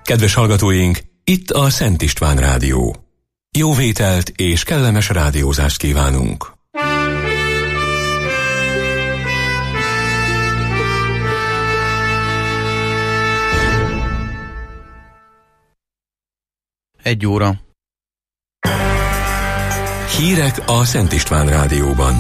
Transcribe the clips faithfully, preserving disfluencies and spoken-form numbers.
Kedves hallgatóink, itt a Szent István Rádió. Jó vételt és kellemes rádiózást kívánunk! Egy óra. Hírek a Szent István Rádióban.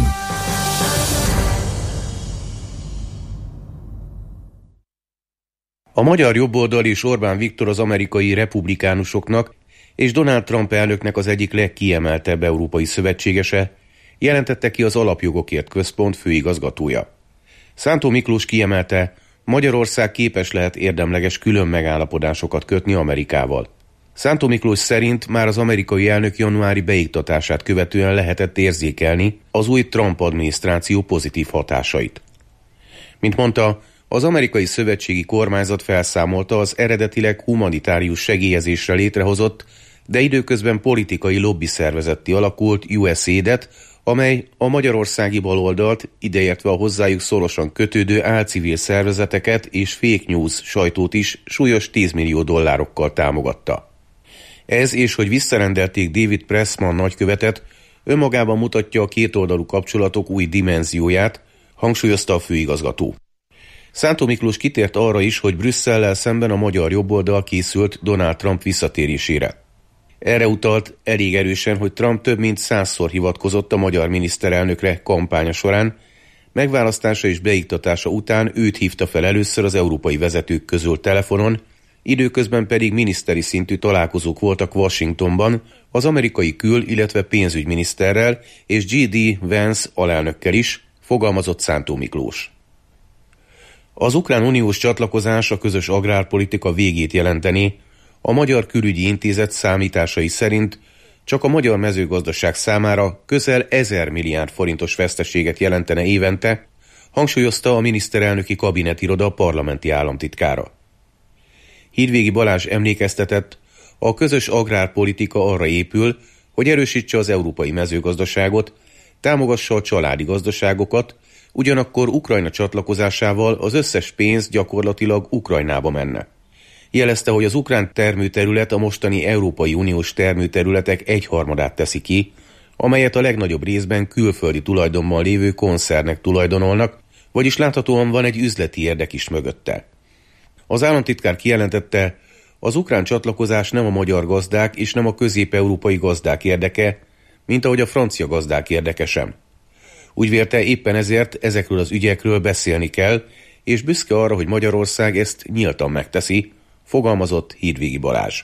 A magyar jobboldal és Orbán Viktor az amerikai republikánusoknak és Donald Trump elnöknek az egyik legkiemeltebb európai szövetségese, jelentette ki az Alapjogokért Központ főigazgatója. Szántó Miklós kiemelte, Magyarország képes lehet érdemleges külön megállapodásokat kötni Amerikával. Szántó Miklós szerint már az amerikai elnök januári beiktatását követően lehetett érzékelni az új Trump adminisztráció pozitív hatásait. Mint mondta, az amerikai szövetségi kormányzat felszámolta az eredetileg humanitárius segélyezésre létrehozott, de időközben politikai lobbyszervezetté alakult U S A I D-et, amely a magyarországi baloldalt, ideértve a hozzájuk szorosan kötődő álcivil szervezeteket és fake news sajtót is súlyos tíz millió dollárokkal támogatta. Ez és hogy visszarendelték David Pressman nagykövetet, önmagában mutatja a kétoldalú kapcsolatok új dimenzióját, hangsúlyozta a főigazgató. Szántó Miklós kitért arra is, hogy Brüsszellel szemben a magyar jobboldal készült Donald Trump visszatérésére. Erre utalt elég erősen, hogy Trump több mint százszor hivatkozott a magyar miniszterelnökre kampánya során, megválasztása és beiktatása után őt hívta fel először az európai vezetők közül telefonon, időközben pedig miniszteri szintű találkozók voltak Washingtonban az amerikai kül-, illetve pénzügyminiszterrel és J D Vance alelnökkel is, fogalmazott Szántó Miklós. Az ukrán uniós csatlakozás a közös agrárpolitika végét jelenteni, a Magyar Külügyi Intézet számításai szerint csak a magyar mezőgazdaság számára közel ezer milliárd forintos veszteséget jelentene évente, hangsúlyozta a miniszterelnöki kabinetiroda parlamenti államtitkára. Hídvégi Balázs emlékeztetett, a közös agrárpolitika arra épül, hogy erősítse az európai mezőgazdaságot, támogassa a családi gazdaságokat, ugyanakkor Ukrajna csatlakozásával az összes pénz gyakorlatilag Ukrajnába menne. Jelezte, hogy az ukrán termőterület a mostani Európai Uniós termőterületek egyharmadát teszi ki, amelyet a legnagyobb részben külföldi tulajdonban lévő koncernek tulajdonolnak, vagyis láthatóan van egy üzleti érdek is mögötte. Az államtitkár kijelentette, az ukrán csatlakozás nem a magyar gazdák és nem a közép-európai gazdák érdeke, mint ahogy a francia gazdák érdeke sem. Úgy vélte, éppen ezért ezekről az ügyekről beszélni kell, és büszke arra, hogy Magyarország ezt nyíltan megteszi, fogalmazott Hídvégi Balázs.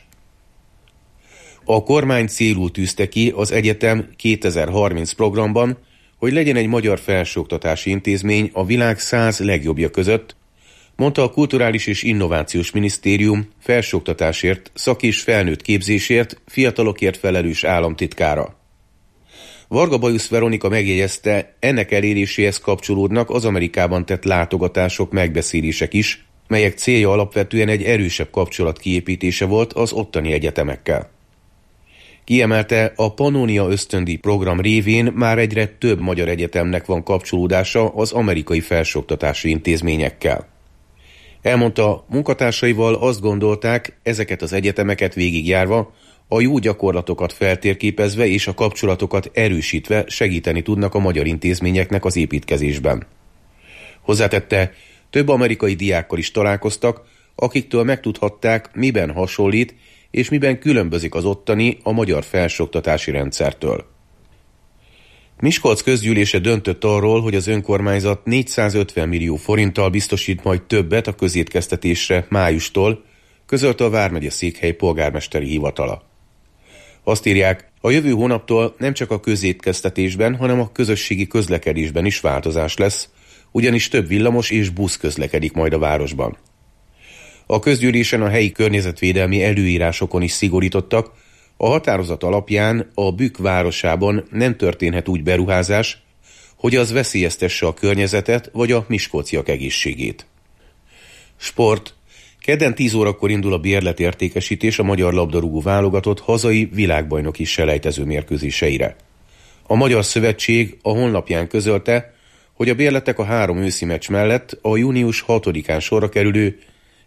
A kormány célul tűzte ki az egyetem kétezer-harminc programban, hogy legyen egy magyar felsőoktatási intézmény a világ száz legjobbja között, mondta a Kulturális és Innovációs Minisztérium felsőoktatásért, szak- és felnőtt képzésért, fiatalokért felelős államtitkára. Varga Bajusz Veronika megjegyezte, ennek eléréséhez kapcsolódnak az Amerikában tett látogatások, megbeszélések is, melyek célja alapvetően egy erősebb kapcsolat kiépítése volt az ottani egyetemekkel. Kiemelte, a Pannónia ösztöndíj program révén már egyre több magyar egyetemnek van kapcsolódása az amerikai felsőoktatási intézményekkel. Elmondta, munkatársaival azt gondolták, ezeket az egyetemeket végigjárva, a jó gyakorlatokat feltérképezve és a kapcsolatokat erősítve segíteni tudnak a magyar intézményeknek az építkezésben. Hozzátette, több amerikai diákkal is találkoztak, akiktől megtudhatták, miben hasonlít és miben különbözik az ottani a magyar felsőoktatási rendszertől. Miskolc közgyűlése döntött arról, hogy az önkormányzat négyszázötven millió forinttal biztosít majd többet a közétkeztetésre májustól, közölte a vármegye székhely polgármesteri hivatala. Azt írják, a jövő hónaptól nem csak a közétkeztetésben, hanem a közösségi közlekedésben is változás lesz, ugyanis több villamos és busz közlekedik majd a városban. A közgyűlésen a helyi környezetvédelmi előírásokon is szigorítottak, a határozat alapján a Bükk városában nem történhet úgy beruházás, hogy az veszélyeztesse a környezetet vagy a miskolciak egészségét. Sport. Kedden tíz órakor indul a bérletértékesítés a magyar labdarúgó válogatott hazai világbajnoki selejtező mérkőzéseire. A Magyar Szövetség a honlapján közölte, hogy a bérletek a három őszi meccs mellett a június hatodikán sorra kerülő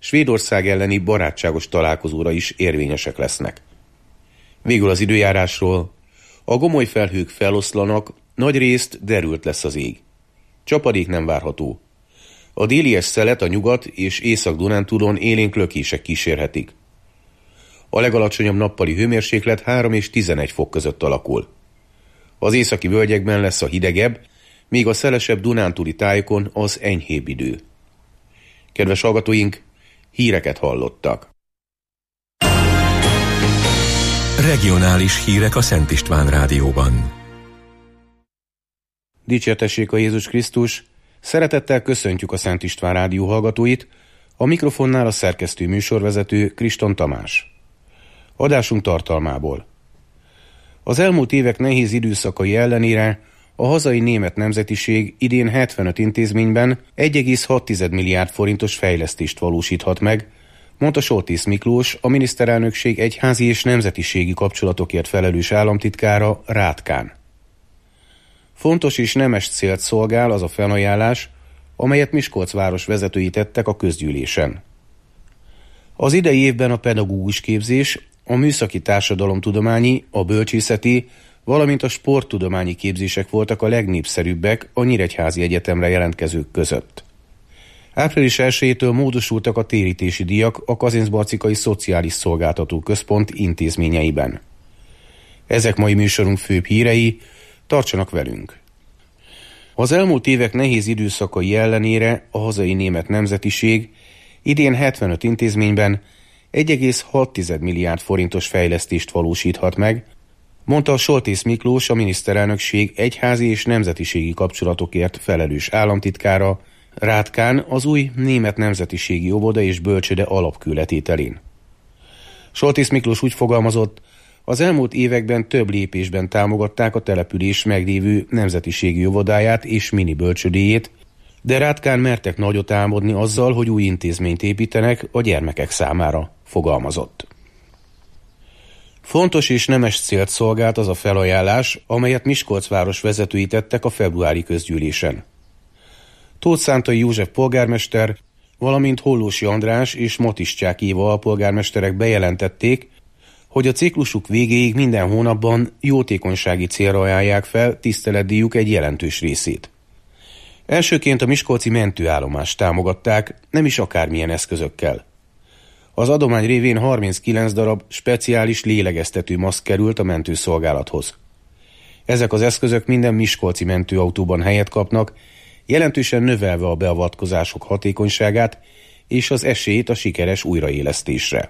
Svédország elleni barátságos találkozóra is érvényesek lesznek. Végül az időjárásról. A gomoly felhők feloszlanak, nagyrészt derült lesz az ég. Csapadék nem várható. A délies szelet a nyugat és Észak-Dunántúlon élénk lökések kísérhetik. A legalacsonyabb nappali hőmérséklet három és tizenegy fok között alakul. Az északi völgyekben lesz a hidegebb, míg a szelesebb dunántúli tájokon az enyhébb idő. Kedves hallgatóink, híreket hallottak. Regionális hírek a Szent István Rádióban. Dicsértessék a Jézus Krisztus! Szeretettel köszöntjük a Szent István Rádió hallgatóit, a mikrofonnál a szerkesztő műsorvezető Kriston Tamás. Adásunk tartalmából. Az elmúlt évek nehéz időszakai ellenére a hazai német nemzetiség idén hetvenöt intézményben egy egész hat milliárd forintos fejlesztést valósíthat meg, mondta Soltész Miklós, a miniszterelnökség egyházi és nemzetiségi kapcsolatokért felelős államtitkára Rátkán. Fontos és nemes célt szolgál az a felajánlás, amelyet Miskolc város vezetői tettek a közgyűlésen. Az idei évben a pedagógus képzés, a műszaki társadalomtudományi, a bölcsészeti, valamint a sporttudományi képzések voltak a legnépszerűbbek a Nyíregyházi Egyetemre jelentkezők között. április elsejétől módosultak a térítési díjak a Kazincbarcikai Szociális Szolgáltató Központ intézményeiben. Ezek mai műsorunk főbb hírei, tartsanak velünk! Az elmúlt évek nehéz időszakai ellenére a hazai német nemzetiség idén hetvenöt intézményben egy egész hat milliárd forintos fejlesztést valósíthat meg, mondta a Soltész Miklós, a miniszterelnökség egyházi és nemzetiségi kapcsolatokért felelős államtitkára Rátkán az új német nemzetiségi óvoda és bölcsőde alapkőletételén. Soltész Miklós úgy fogalmazott, az elmúlt években több lépésben támogatták a település meglévő nemzetiségi óvodáját és mini bölcsődéjét, de Rátkán mertek nagyot álmodni azzal, hogy új intézményt építenek a gyermekek számára, fogalmazott. Fontos és nemes célt szolgált az a felajánlás, amelyet Miskolc város vezetői tettek a februári közgyűlésen. Tóth Szántai József polgármester, valamint Hollósi András és Matiszcsák Éva alpolgármesterek bejelentették, hogy a ciklusuk végéig minden hónapban jótékonysági célra ajánlják fel tiszteletdíjuk egy jelentős részét. Elsőként a miskolci mentőállomást támogatták, nem is akármilyen eszközökkel. Az adomány révén harminckilenc darab speciális lélegeztető maszk került a mentőszolgálathoz. Ezek az eszközök minden miskolci mentőautóban helyet kapnak, jelentősen növelve a beavatkozások hatékonyságát és az esélyt a sikeres újraélesztésre.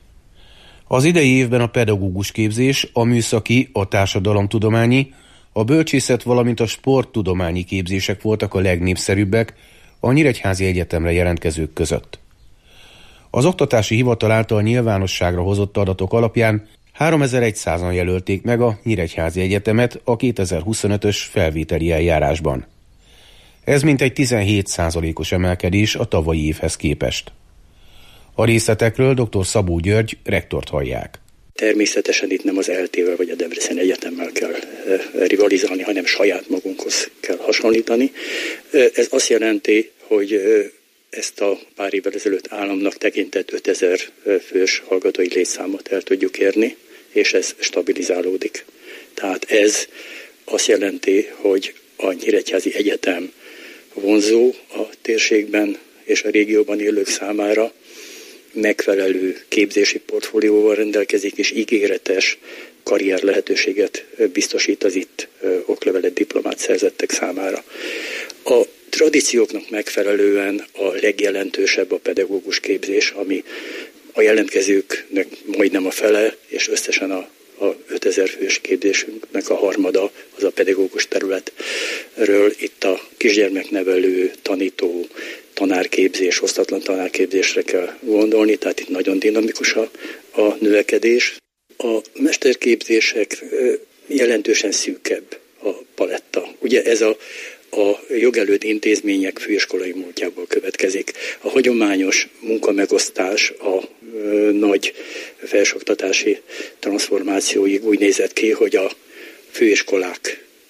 Az idei évben a pedagógus képzés, a műszaki, a társadalomtudományi, a bölcsészet, valamint a sporttudományi képzések voltak a legnépszerűbbek a Nyíregyházi Egyetemre jelentkezők között. Az Oktatási Hivatal által nyilvánosságra hozott adatok alapján háromezer-százan jelölték meg a Nyíregyházi Egyetemet a kétezer-huszonötös felvételi eljárásban. Ez mintegy tizenhét százalékos emelkedés a tavalyi évhez képest. A részletekről dr. Szabó György rektort hallják. Természetesen itt nem az é el té-vel vagy a Debreceni Egyetemmel kell rivalizálni, hanem saját magunkhoz kell hasonlítani. Ez azt jelenti, hogy ezt a pár évvel ezelőtt államnak tekintett ötezer fős hallgatói létszámot el tudjuk érni, és ez stabilizálódik. Tehát ez azt jelenti, hogy a Nyíregyházi Egyetem vonzó a térségben és a régióban élők számára, megfelelő képzési portfólióval rendelkezik, és ígéretes karrier lehetőséget biztosít az itt oklevelet diplomát szerzettek számára. A tradícióknak megfelelően a legjelentősebb a pedagógus képzés, ami a jelentkezőknek majdnem a fele, és összesen a a ötezer fős képzésünknek a harmada az a pedagógus területről. Itt a kisgyermeknevelő, tanító, tanárképzés, osztatlan tanárképzésre kell gondolni, tehát itt nagyon dinamikus a, a növekedés. A mesterképzések jelentősen szűkebb a paletta. Ugye ez a a jogelőtt intézmények főiskolai múltjából következik. A hagyományos munkamegosztás a ö, nagy felsőoktatási transformációig úgy nézett ki, hogy a főiskolák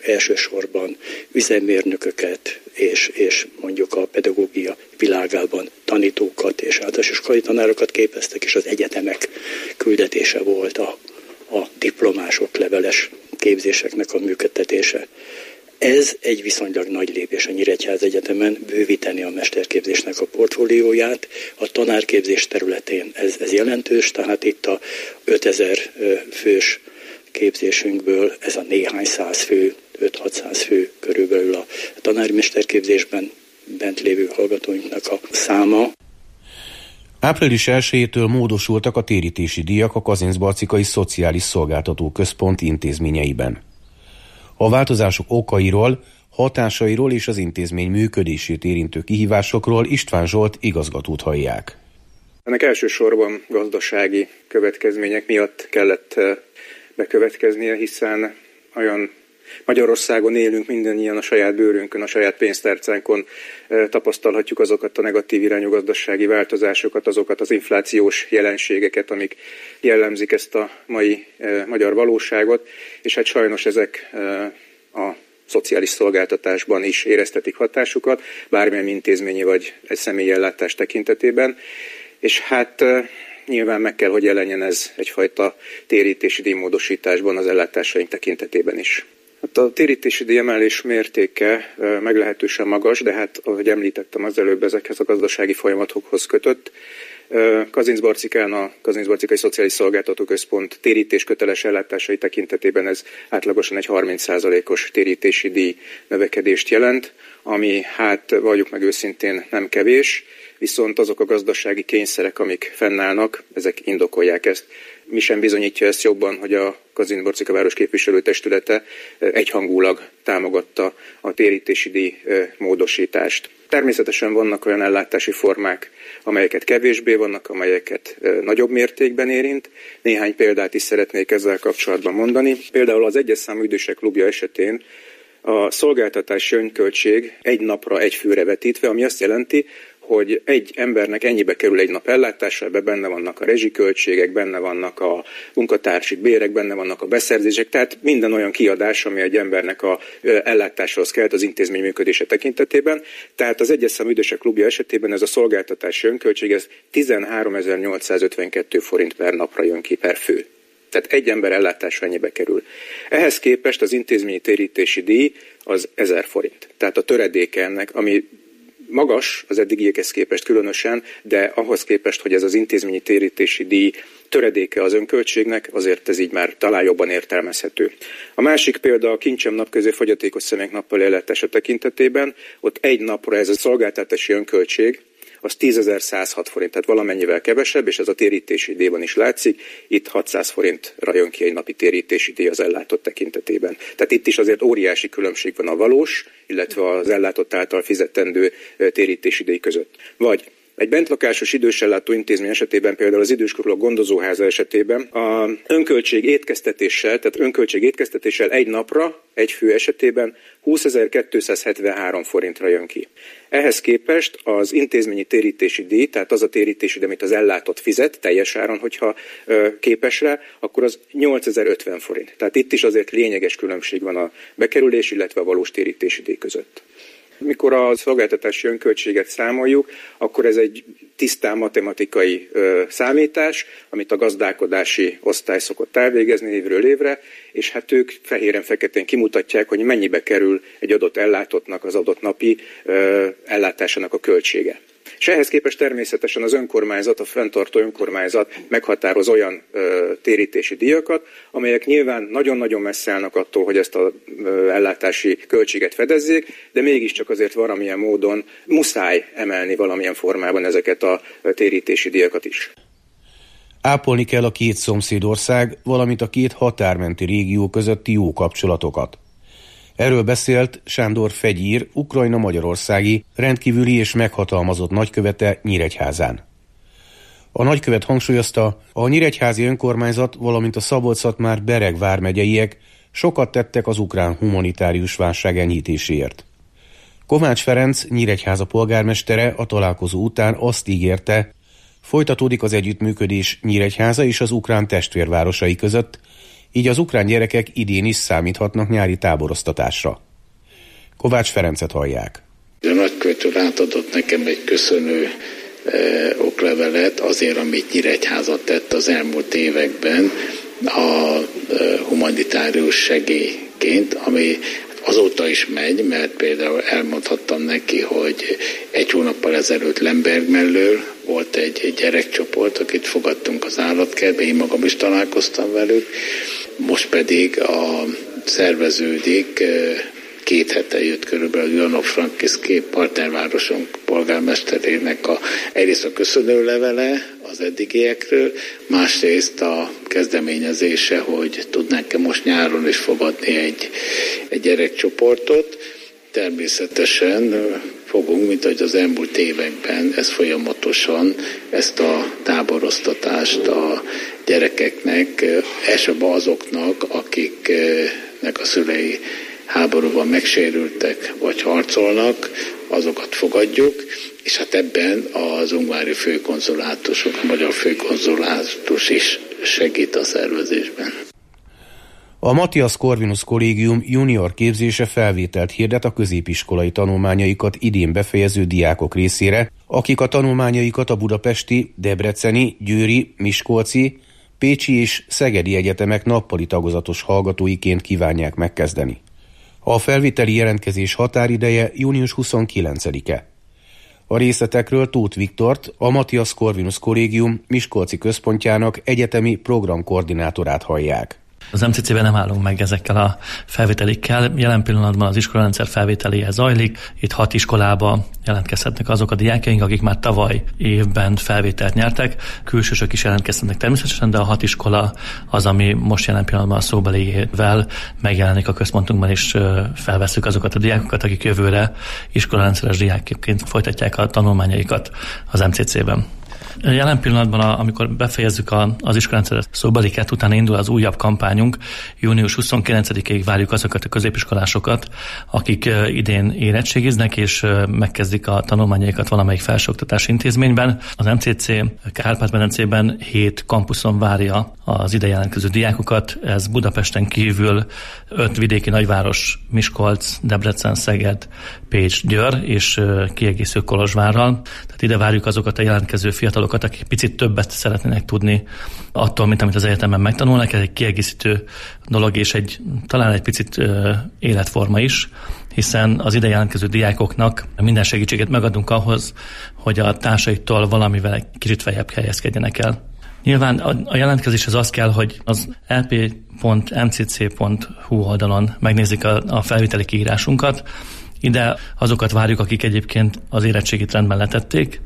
elsősorban üzemmérnököket és, és mondjuk a pedagógia világában tanítókat és általános iskolai tanárokat képeztek, és az egyetemek küldetése volt a, a diplomások leveles képzéseknek a működtetése. Ez egy viszonylag nagy lépés a Nyíregyháza Egyetemen, bővíteni a mesterképzésnek a portfólióját. A tanárképzés területén ez, ez jelentős, tehát itt a ötezer fős képzésünkből ez a néhány száz fő, öt-hatszáz fő körülbelül a tanári mesterképzésben bent lévő hallgatóinknak a száma. április elsejétől módosultak a térítési díjak a Kazincbarcikai Szociális Szolgáltató Központ intézményeiben. A változások okairól, hatásairól és az intézmény működését érintő kihívásokról István Zsolt igazgatót hallják. Ennek elsősorban gazdasági következmények miatt kellett bekövetkeznie, hiszen olyan Magyarországon élünk, mindannyian a saját bőrünkön, a saját pénztárcánkon tapasztalhatjuk azokat a negatív irányú gazdasági változásokat, azokat az inflációs jelenségeket, amik jellemzik ezt a mai magyar valóságot, és hát sajnos ezek a szociális szolgáltatásban is éreztetik hatásukat, bármilyen intézményi vagy egy személyi ellátás tekintetében, és hát nyilván meg kell, hogy jelenjen ez egyfajta térítési díjmódosításban az ellátásaink tekintetében is. Hát a térítési díjemelés mértéke meglehetősen magas, de hát, ahogy említettem az előbb, ezekhez a gazdasági folyamatokhoz kötött. Kazincbarcikán a Kazincbarcikai Szociális Szolgáltató Központ térítésköteles ellátásai tekintetében ez átlagosan egy harminc százalékos térítési díj növekedést jelent, ami hát valljuk meg őszintén nem kevés, viszont azok a gazdasági kényszerek, amik fennállnak, ezek indokolják ezt. Mi sem bizonyítja ezt jobban, hogy a Kazincbarcika város képviselőtestülete egyhangulag támogatta a térítési díj módosítást. Természetesen vannak olyan ellátási formák, amelyeket kevésbé, vannak, amelyeket nagyobb mértékben érint. Néhány példát is szeretnék ezzel kapcsolatban mondani. Például az egyes számú idősek klubja esetén a szolgáltatási önköltség egy napra egy főre vetítve, ami azt jelenti, hogy egy embernek ennyibe kerül egy nap ellátása, ebben benne vannak a rezsiköltségek, benne vannak a munkatársi bérek, benne vannak a beszerzések, tehát minden olyan kiadás, ami egy embernek a ellátáshoz kell az intézmény működése tekintetében. Tehát az egyes számú idősek klubja esetében ez a szolgáltatási önköltség ez tizenháromezer-nyolcszázötvenkettő forint per napra jön ki per fő. Tehát egy ember ellátása ennyibe kerül. Ehhez képest az intézményi térítési díj az ezer forint. Tehát a töredéke ennek, ami magas az eddigiekhez képest különösen, de ahhoz képest, hogy ez az intézményi térítési díj töredéke az önköltségnek, azért ez így már talán jobban értelmezhető. A másik példa a Kincsem napközé fogyatékos személyek nappali ellátása tekintetében, ott egy napra ez a szolgáltatási önköltség, az tízezer-százhat forint, tehát valamennyivel kevesebb, és ez a térítési díjban is látszik, itt hatszáz forintra jön ki egy napi térítési díj az ellátott tekintetében. Tehát itt is azért óriási különbség van a valós, illetve az ellátott által fizetendő térítési díj között. Vagy egy bentlakásos idősellátó intézmény esetében, például az időskorúak gondozóháza esetében a önköltség étkeztetéssel, tehát önköltség étkeztetéssel egy napra, egy fő esetében húszezer-kétszázhetvenhárom forintra jön ki. Ehhez képest az intézményi térítési díj, tehát az a térítési díj, amit az ellátott fizet teljes áron, hogyha ö, képes rá, akkor az nyolcezer-ötven forint. Tehát itt is azért lényeges különbség van a bekerülés, illetve a valós térítési díj között. Mikor a szolgáltatási önköltséget számoljuk, akkor ez egy tisztán matematikai ö, számítás, amit a gazdálkodási osztály szokott elvégezni évről évre, és hát ők fehéren-feketén kimutatják, hogy mennyibe kerül egy adott ellátottnak az adott napi ö, ellátásának a költsége. És ehhez képest természetesen az önkormányzat, a fenntartó önkormányzat meghatároz olyan ö, térítési díjakat, amelyek nyilván nagyon-nagyon messze állnak attól, hogy ezt az ellátási költséget fedezzék, de mégiscsak azért valamilyen módon muszáj emelni valamilyen formában ezeket a térítési díjakat is. Ápolni kell a két szomszédország, valamint a két határmenti régió közötti jó kapcsolatokat. Erről beszélt Sándor Fegyír, Ukrajna-magyarországi rendkívüli és meghatalmazott nagykövete Nyíregyházán. A nagykövet hangsúlyozta, a nyíregyházi önkormányzat, valamint a Szabolcs-Szatmár-Bereg vármegyeiek sokat tettek az ukrán humanitárius válság enyhítéséért. Kovács Ferenc, Nyíregyháza polgármestere a találkozó után azt ígérte, folytatódik az együttműködés Nyíregyháza és az ukrán testvérvárosai között, így az ukrán gyerekek idén is számíthatnak nyári táboroztatásra. Kovács Ferencet hallják. A nagykövető átadott nekem egy köszönő eh, oklevelet azért, amit Nyíregyházat tett az elmúlt években a eh, humanitárius segélyként, ami azóta is megy, mert például elmondhattam neki, hogy egy hónappal ezelőtt Lemberg mellől volt egy, egy gyerekcsoport, akit fogadtunk az állatkertbe, én magam is találkoztam velük, most pedig a szerveződik, két hete jött körülbelül Ivano-Frankivszki partnervárosunk polgármesterének a, egyrészt a köszönőlevele az eddigiekről, másrészt a kezdeményezése, hogy tudnánk-e most nyáron is fogadni egy, egy gyerekcsoportot. Természetesen fogunk, mint ahogy az elmúlt években, ez folyamatosan, ezt a táboroztatást a gyerekeknek, elsősorban azoknak, akiknek a szülei háborúban megsérültek vagy harcolnak, azokat fogadjuk, és hát ebben az ungvári főkonzulátusok, a magyar főkonzulátus is segít a szervezésben. A Matthias Corvinus Kollégium junior képzése felvételt hirdet a középiskolai tanulmányaikat idén befejező diákok részére, akik a tanulmányaikat a budapesti, debreceni, győri, miskolci, pécsi és szegedi egyetemek nappali tagozatos hallgatóiként kívánják megkezdeni. A felvételi jelentkezés határideje június huszonkilencedike. A részletekről Tóth Viktort, a Matthias Corvinus Kollégium Miskolci központjának egyetemi programkoordinátorát hallják. Az em cé cé-ben nem állunk meg ezekkel a felvételikkel. Jelen pillanatban az iskolarendszer felvételéje zajlik. Itt hat iskolába jelentkezhetnek azok a diákjaink, akik már tavaly évben felvételt nyertek. Külsősök is jelentkezhetnek természetesen, de a hat iskola az, ami most jelen pillanatban a szóbelivel megjelenik a központunkban, és felvesszük azokat a diákokat, akik jövőre iskolarendszeres diákként folytatják a tanulmányaikat az em cé cé-ben. Jelen pillanatban, amikor befejezzük az iskolárendszeres szóbeliket, utána indul az újabb kampányunk. június huszonkilencedikéig várjuk azokat a középiskolásokat, akik idén érettségiznek, és megkezdik a tanulmányaikat valamelyik felsőoktatási intézményben. Az em cé cé Kárpát-medencében hét kampuszon várja az ide jelentkező diákokat. Ez Budapesten kívül öt vidéki nagyváros, Miskolc, Debrecen, Szeged, Pécs, Győr és kiegészítő Kolozsvárral. Tehát ide várjuk azokat a jelentkező fiatalokat, akik picit többet szeretnének tudni attól, mint amit az egyetemen megtanulnak. Ez egy kiegészítő dolog, és egy, talán egy picit ö, életforma is, hiszen az ide jelentkező diákoknak minden segítséget megadunk ahhoz, hogy a társaiktól valamivel egy kicsit feljebb helyezkedjenek el. Nyilván a jelentkezéshez az kell, hogy az el pé pont em cé cé pont hú oldalon megnézik a, a felvételi kiírásunkat. Ide azokat várjuk, akik egyébként az érettségit rendben letették,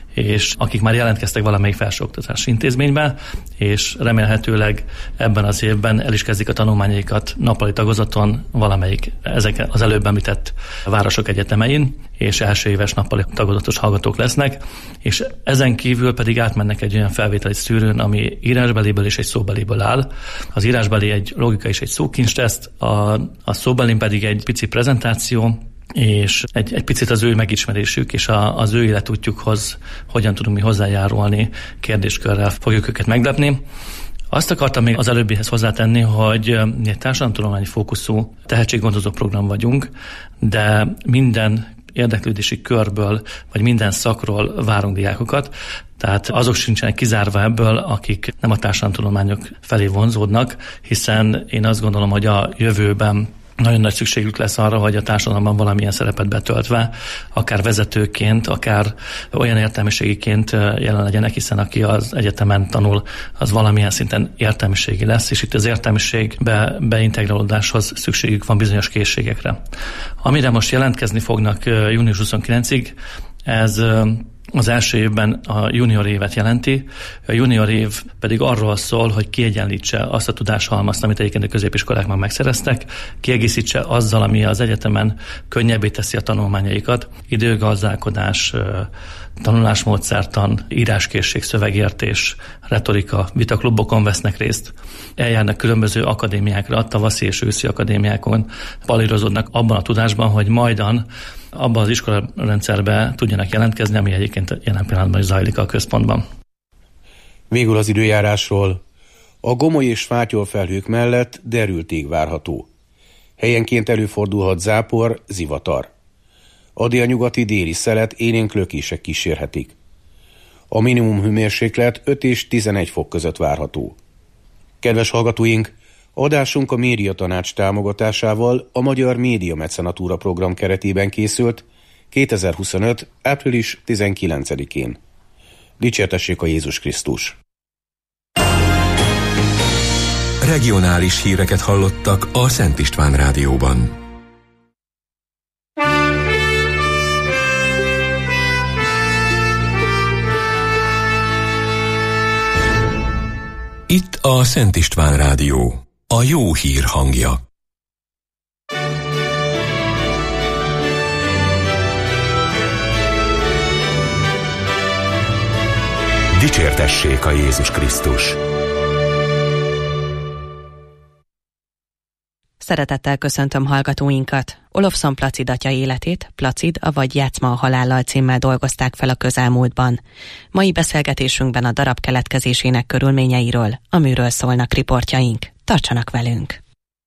és akik már jelentkeztek valamelyik felsőoktatási intézményben, és remélhetőleg ebben az évben el is kezdik a tanulmányaikat nappali tagozaton valamelyik ezek az előbb említett városok egyetemein, és első éves nappali tagozatos hallgatók lesznek, és ezen kívül pedig átmennek egy olyan felvételi szűrőn, ami írásbeliből és egy szóbeliből áll. Az írásbeli egy logika és egy szókincsteszt, a, a szóbelin pedig egy pici prezentáció, és egy, egy picit az ő megismerésük és a, az ő életútjukhoz hogyan tudunk mi hozzájárulni kérdéskörrel fogjuk őket meglepni. Azt akartam még az előbbihez hozzátenni, hogy egy társadalomtudományi fókuszú tehetséggondozó program vagyunk, de minden érdeklődési körből, vagy minden szakról várunk diákokat, tehát azok sincsenek kizárva ebből, akik nem a társadalomtudományok felé vonzódnak, hiszen én azt gondolom, hogy a jövőben nagyon nagy szükségük lesz arra, hogy a társadalomban valamilyen szerepet betöltve, akár vezetőként, akár olyan értelmiségiként jelen legyenek, hiszen aki az egyetemen tanul, az valamilyen szinten értelmiségi lesz, és itt az értelmiségbe beintegrálódáshoz szükségük van bizonyos készségekre. Amire most jelentkezni fognak június huszonkilencedikéig, ez az első évben a junior évet jelenti, a junior év pedig arról szól, hogy kiegyenlítse azt a tudáshalmazt, amit egyébként a középiskolák már megszereztek, kiegészítse azzal, ami az egyetemen könnyebbé teszi a tanulmányaikat, időgazdálkodás, tanulásmódszertan, íráskészség, szövegértés, retorika, vitaklubokon vesznek részt, eljárnak különböző akadémiákra, a tavaszi és őszi akadémiákon, palírozódnak abban a tudásban, hogy majdan abban az iskolarendszerben tudjanak jelentkezni, ami egyébként jelen pillanatban is zajlik a központban. Végül az időjárásról. A gomoly és fátyolfelhők mellett derült ég várható. Helyenként előfordulhat zápor, zivatar. A délnyugati déli szelet élénk lökések kísérhetik. A minimum hőmérséklet öt és tizenegy fok között várható. Kedves hallgatóink, adásunk a Média Tanács támogatásával a Magyar Média Mecenatúra program keretében készült kétezer-huszonöt. április tizenkilencedikén. Dicsértessék a Jézus Krisztus! Regionális híreket hallottak a Szent István Rádióban. Itt a Szent István Rádió, a jó hír hangja. Dicsértessék a Jézus Krisztus! Szeretettel köszöntöm hallgatóinkat. Olofszon Placid atya életét Placid, avagy Játszma a halállal címmel dolgozták fel a közelmúltban. Mai beszélgetésünkben a darab keletkezésének körülményeiről, a műről szólnak riportjaink. Tartsanak velünk!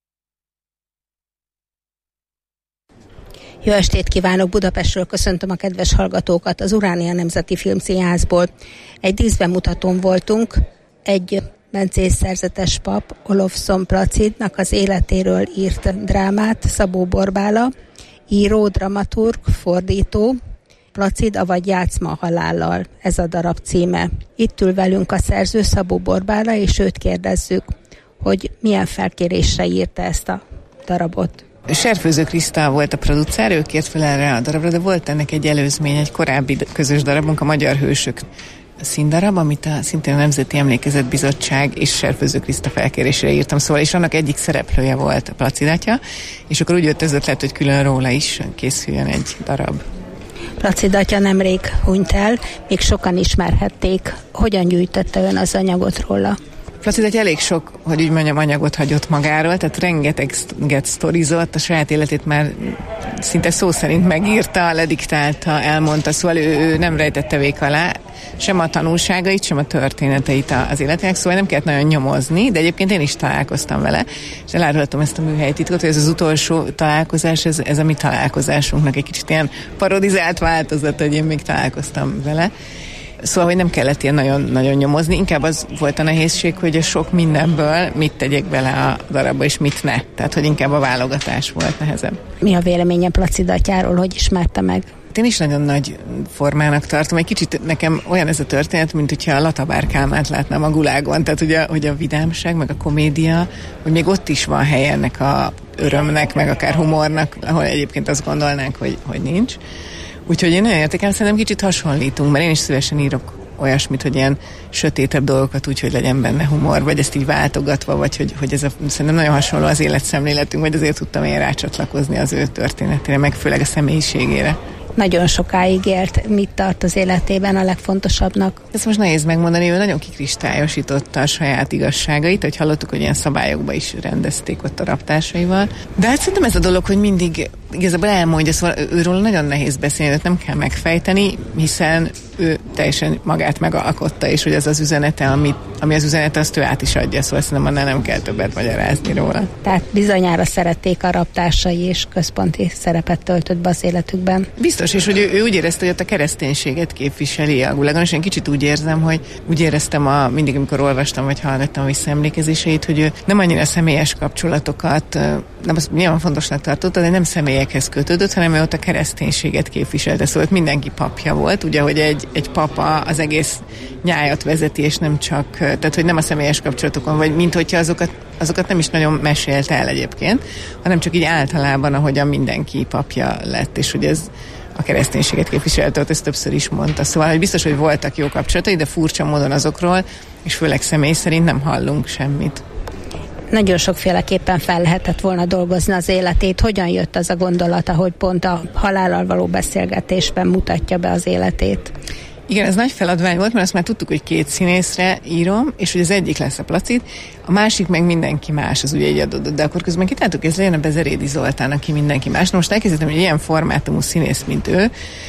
Jó estét kívánok! Budapestről köszöntöm a kedves hallgatókat az Uránia Nemzeti Filmszínházból. Egy díszbemutatón voltunk, egy bencés szerzetes pap, Olofszon Placidnak az életéről írt drámát Szabó Borbála, író, dramaturg, fordító, Placid, avagy Játszma a halállal, ez a darab címe. Itt ül velünk a szerző Szabó Borbála, és őt kérdezzük, hogy milyen felkérésre írta ezt a darabot. Serfőző Kriszta volt a producer, ő kért fel erre a darabra, de volt ennek egy előzmény, egy korábbi közös darabunk, a Magyar Hősök színdarab, amit a, szintén a Nemzeti Emlékezetbizottság és Serfőző Kriszta felkérésére írtam, szóval, és annak egyik szereplője volt a Placid atya, és akkor úgy jött az ötlet, hogy külön róla is készüljön egy darab. Placid atya nemrég hunyt el, még sokan ismerhették. Hogyan gyűjtötte ön az anyagot róla? Placid atya elég sok, hogy úgy mondjam, anyagot hagyott magáról, tehát rengeteget sztorizott, a saját életét már szinte szó szerint megírta, lediktálta, elmondta, szóval ő, ő nem rejtette vék alá sem a tanulságait, sem a történeteit az életének, szóval nem kellett nagyon nyomozni, de egyébként én is találkoztam vele, és elárulhatom ezt a műhelyi titkot, hogy ez az utolsó találkozás, ez, ez a mi találkozásunknak egy kicsit ilyen parodizált változat, hogy én még találkoztam vele. Szóval, hogy nem kellett ilyen nagyon, nagyon nyomozni, inkább az volt a nehézség, hogy a sok mindenből mit tegyek bele a darabba, és mit ne. Tehát, hogy inkább a válogatás volt nehezebb. Mi a véleménye Placid atyáról, hogy ismerte meg? Én is nagyon nagy formának tartom. Egy kicsit nekem olyan ez a történet, mint hogyha a Latabár Kálmánt látnám a Gulágon. Tehát, hogy a, hogy a vidámság, meg a komédia, hogy még ott is van hely ennek a örömnek, meg akár humornak, ahol egyébként azt gondolnánk, hogy, hogy nincs. Úgyhogy én nagyon értékelem, szerintem kicsit hasonlítunk, mert én is szívesen írok olyasmit, hogy ilyen sötétebb dolgokat úgy, hogy legyen benne humor, vagy ezt így váltogatva, vagy hogy, hogy ez a, szerintem nagyon hasonló az életszemléletünk, vagy azért tudtam én rácsatlakozni az ő történetére, meg főleg a személyiségére. Nagyon sokáig élt, mit tart az életében a legfontosabbnak? Ezt most nehéz megmondani, ő nagyon kikristályosította a saját igazságait, hogy hallottuk, hogy ilyen szabályokba is rendezték ott a raptársaival. De hát szerintem ez a dolog, hogy mindig igazából elmondja, szóval őről nagyon nehéz beszélni, őt nem kell megfejteni, hiszen ő teljesen magát megalkotta, és hogy ez az üzenete, ami, ami az üzenete, azt ő át is adja, szóval szerintem annál nem kell többet magyarázni róla. Tehát bizonyára szerették a raptársai, és központi szerepet töltött be az életükben. Biztos, és hogy ő, ő úgy érezte, hogy ott a kereszténységet képviseli a Gulágon, és én kicsit úgy érzem, hogy úgy éreztem a, mindig, amikor olvastam, vagy hallgattam a visszaemlékezéseit, hogy ő nem annyira személyes kapcsolatokat, nem azt nyilván fontosnak tartotta, de nem személyekhez kötődött, hanem ő ott a kereszténységet képviselte, szóval mindenki papja volt, ugye, hogy egy, egy papa az egész nyájat vezeti, és nem csak, tehát hogy nem a személyes kapcsolatokon, vagy mint hogyha azokat, azokat nem is nagyon mesélte el egyébként, hanem csak így általában, ahogyan mindenki papja lett, és hogy ez a kereszténységet képviselte, ott ezt többször is mondta. Szóval, hogy biztos, hogy voltak jó kapcsolatai, de furcsa módon azokról, és főleg személy szerint nem hallunk semmit. Nagyon sokféleképpen fel lehetett volna dolgozni az életét. Hogyan jött az a gondolata, hogy pont a halállal való beszélgetésben mutatja be az életét? Igen, ez nagy feladvány volt, mert azt már tudtuk, hogy két színészre írom, és hogy az egyik lesz a Placid, a másik meg mindenki más, az ugye egy adódott, de akkor közben kitáltuk, hogy ez legyen a Bezerédi Zoltán, aki mindenki más. Na most elkezdtem, hogy ilyen formátumú színész, mint ő,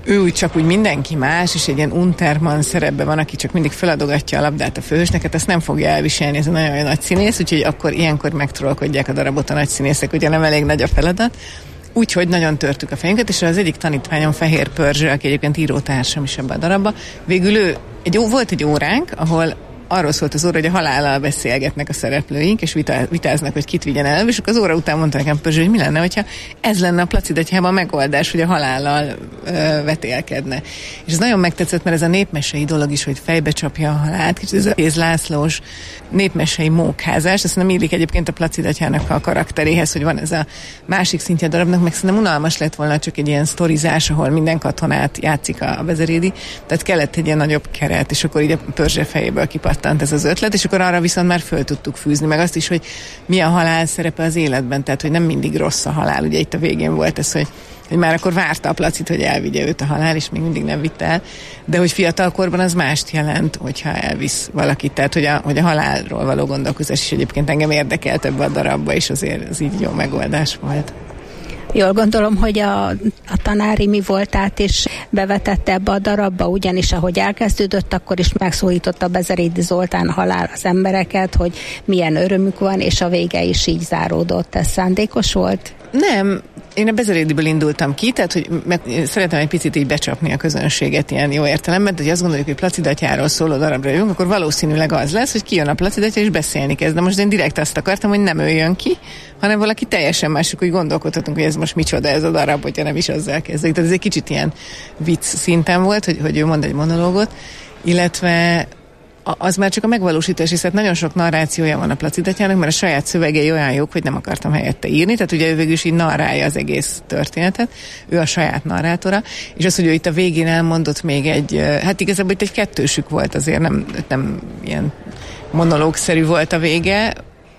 ő úgy csak úgy mindenki más, és egy ilyen Unterman szerepben van, aki csak mindig feladogatja a labdát a főhősnek, hát ezt nem fogja elviselni, ez a nagyon nagy színész, úgyhogy akkor ilyenkor megtrollkodják a darabot a nagy színészek, ugye nem elég nagy a feladat. Úgyhogy nagyon törtük a fejünket, és az egyik tanítványom, Fehér Pörzső, aki egyébként írótársam is ebben a darabban, végül ő, egy, volt egy óránk, ahol arról szólt az óra, hogy a halállal beszélgetnek a szereplőink, és vitáznak, hogy kit vigyen el, és akkor az óra után mondta nekem Pörzső, hogy mi lenne, hogyha ez lenne a Placid atyában a megoldás, hogy a halállal ö, vetélkedne. És ez nagyon megtetszett, mert ez a népmesei dolog is, hogy fejbe csapja a halált, és ez a Kéz Lászlós népmesei mókházás, ezt nem illik egyébként a Placid atyának a karakteréhez, hogy van ez a másik szintje a darabnak, meg szerintem unalmas lett volna csak egy ilyen sztorizás, ahol minden katonát játszik a Bezerédi, tehát kellett egy ilyen nagyobb keret, és akkor így a Pörzső fejéből kipattant ez az ötlet, és akkor arra viszont már föl tudtuk fűzni, meg azt is, hogy mi a halál szerepe az életben, tehát hogy nem mindig rossz a halál, ugye itt a végén volt ez, hogy hogy már akkor várta a Placid, hogy elvigye őt a halál, és még mindig nem vitte el, de hogy fiatalkorban az mást jelent, hogyha elvisz valakit, tehát hogy a, hogy a halálról való gondolkozás is egyébként engem érdekelt ebbe a darabba, és azért az így jó megoldás volt. Jól gondolom, hogy a, a tanári mi voltát is bevetette ebbe a darabba, ugyanis ahogy elkezdődött, akkor is megszólította Bezerédi Zoltán halál az embereket, hogy milyen örömük van, és a vége is így záródott. Ez szándékos volt? Nem, én a Bezerédiből indultam ki, tehát hogy meg, szeretem egy picit így becsapni a közönséget ilyen jó értelemben, de hogy azt gondoljuk, hogy Placid atyáról szóló darabra jövünk, akkor valószínűleg az lesz, hogy kijön a Placid atya és beszélni kezd. De most én direkt azt akartam, hogy nem ő jön ki, hanem valaki teljesen másik, hogy gondolkodhatunk, hogy ez most micsoda ez a darab, hogyha nem is azzal kezdődik. Tehát ez egy kicsit ilyen vicc szinten volt, hogy, hogy ő mond egy monológot, illetve az már csak a megvalósítás, hiszen nagyon sok narrációja van a Placid atyának, mert a saját szövegei olyan jók, hogy nem akartam helyette írni, tehát ugye ő végül is így narrálja az egész történetet, ő a saját narrátora, és az, hogy ő itt a végén elmondott még egy, hát igazából itt egy kettősük volt azért, nem, nem ilyen monológszerű volt a vége.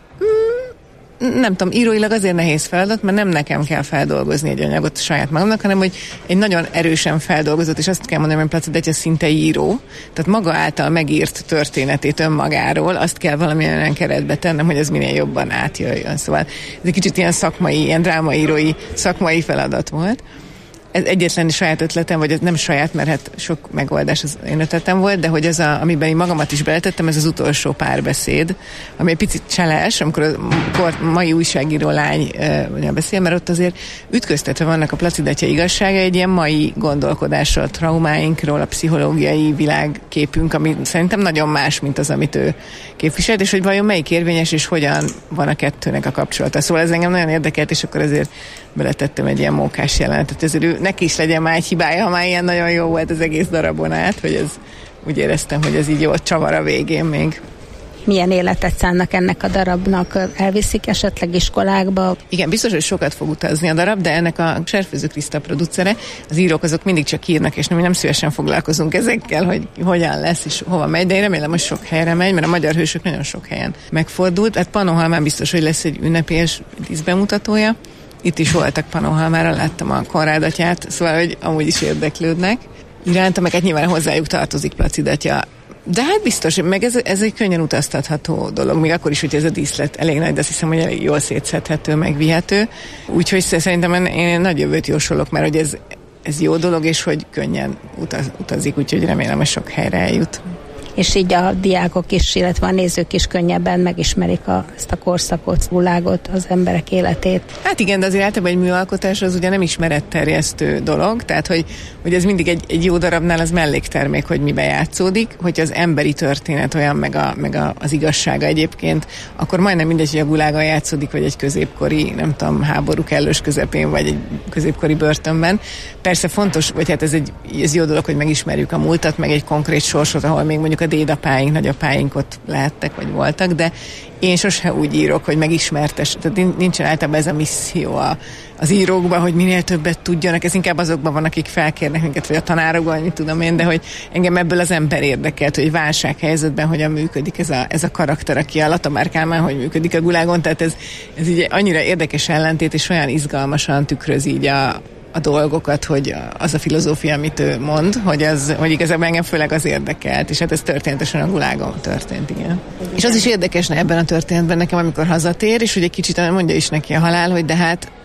Nem tudom, íróilag azért nehéz feladat, mert nem nekem kell feldolgozni egy anyagot saját magamnak, hanem hogy egy nagyon erősen feldolgozott, és azt kell mondani, hogy Placid atya szinte író, tehát maga által megírt történetét önmagáról, azt kell valamilyen keretbe tennem, hogy ez minél jobban átjöjjön. Szóval ez egy kicsit ilyen szakmai, ilyen drámaírói szakmai feladat volt. Ez egyetlen saját ötletem, vagy ez nem saját, mert hát sok megoldás az én ötletem volt, de hogy az, a, amiben én magamat is beletettem, ez az utolsó párbeszéd, ami egy picit cseles, amikor a mai újságíró lány e, beszél, mert ott azért ütköztetve vannak a Placid atya igazsága egy ilyen mai gondolkodásról, a traumáinkról, a pszichológiai világképünk, ami szerintem nagyon más, mint az, amit ő képviselt, és hogy vajon melyik érvényes, és hogyan van a kettőnek a kapcsolata. Szóval ez engem nagyon érdekelt, és akkor azért beletettem egy ilyen mókás jelenetet. Ezért ő, neki is legyen már egy hibája, ha már ilyen nagyon jó volt az egész darabon át, hogy ez, úgy éreztem, hogy ez így jó csavar a végén még. Milyen életet szánnak ennek a darabnak? Elviszik esetleg iskolákba? Igen, biztos, hogy sokat fog utazni a darab, de ennek a Serfőző Kriszta producere, az írók azok mindig csak írnak, és mi nem szívesen foglalkozunk ezekkel, hogy hogyan lesz és hova megy, de én remélem, hogy sok helyre megy, mert a magyar hősök nagyon sok helyen megfordult. Hát Pannonhalmán biztos, hogy lesz egy ünnepélyes díszbemutatója. Itt is voltak Pannonhalmára, láttam a Konrád atyát, szóval, hogy amúgy is érdeklődnek. Iránta, meg hát nyilván hozzájuk tartozik Placid atya. De hát biztos, meg ez, ez egy könnyen utaztatható dolog, még akkor is, hogy ez a díszlet elég nagy, de azt hiszem, hogy elég jól szétszedhető, meg vihető. Úgyhogy szerintem én nagy jövőt jósolok, mert hogy ez, ez jó dolog, és hogy könnyen utaz, utazik, úgyhogy remélem, hogy sok helyre eljut. És így a diákok is, illetve a nézők is könnyebben megismerik a, ezt a korszakot, világot, az emberek életét. Hát igen, de azért általában egy műalkotás az ugye nem ismeretterjesztő dolog, tehát hogy, hogy ez mindig egy, egy jó darabnál az melléktermék, hogy mibe játszódik, hogy az emberi történet olyan, meg, a, meg a, az igazsága egyébként, akkor majdnem mindegy, hogy a Gulágon játszódik, vagy egy középkori, nem tudom, háború kellős közepén, vagy egy középkori börtönben. Persze fontos, vagy hát ez egy ez jó dolog, hogy megismerjük a múltat, meg egy konkrét sorsot, ahol még mondjuk a dédapáink, nagyapáink ott lehettek, vagy voltak, de én sose úgy írok, hogy megismertes. Tehát nincsen általában ez a misszió a, az írókban, hogy minél többet tudjanak. Ez inkább azokban van, akik felkérnek minket, vagy a tanárokban, vagy mit tudom én, de hogy engem ebből az ember érdekelt, hogy válsághelyzetben hogyan működik ez a, ez a karakter, aki a Latamár Kálmán, hogy működik a Gulágon. Tehát ez, ez így annyira érdekes ellentét, és olyan izgalmasan tükröz így a a dolgokat, hogy az a filozófia, amit ő mond, hogy, az, hogy igazából engem főleg az érdekelt, és hát ez történetesen a Gulágon történt, igen. igen. És az is érdekes ebben a történetben nekem, amikor hazatér, és ugye kicsit mondja is neki a halál, hogy de hát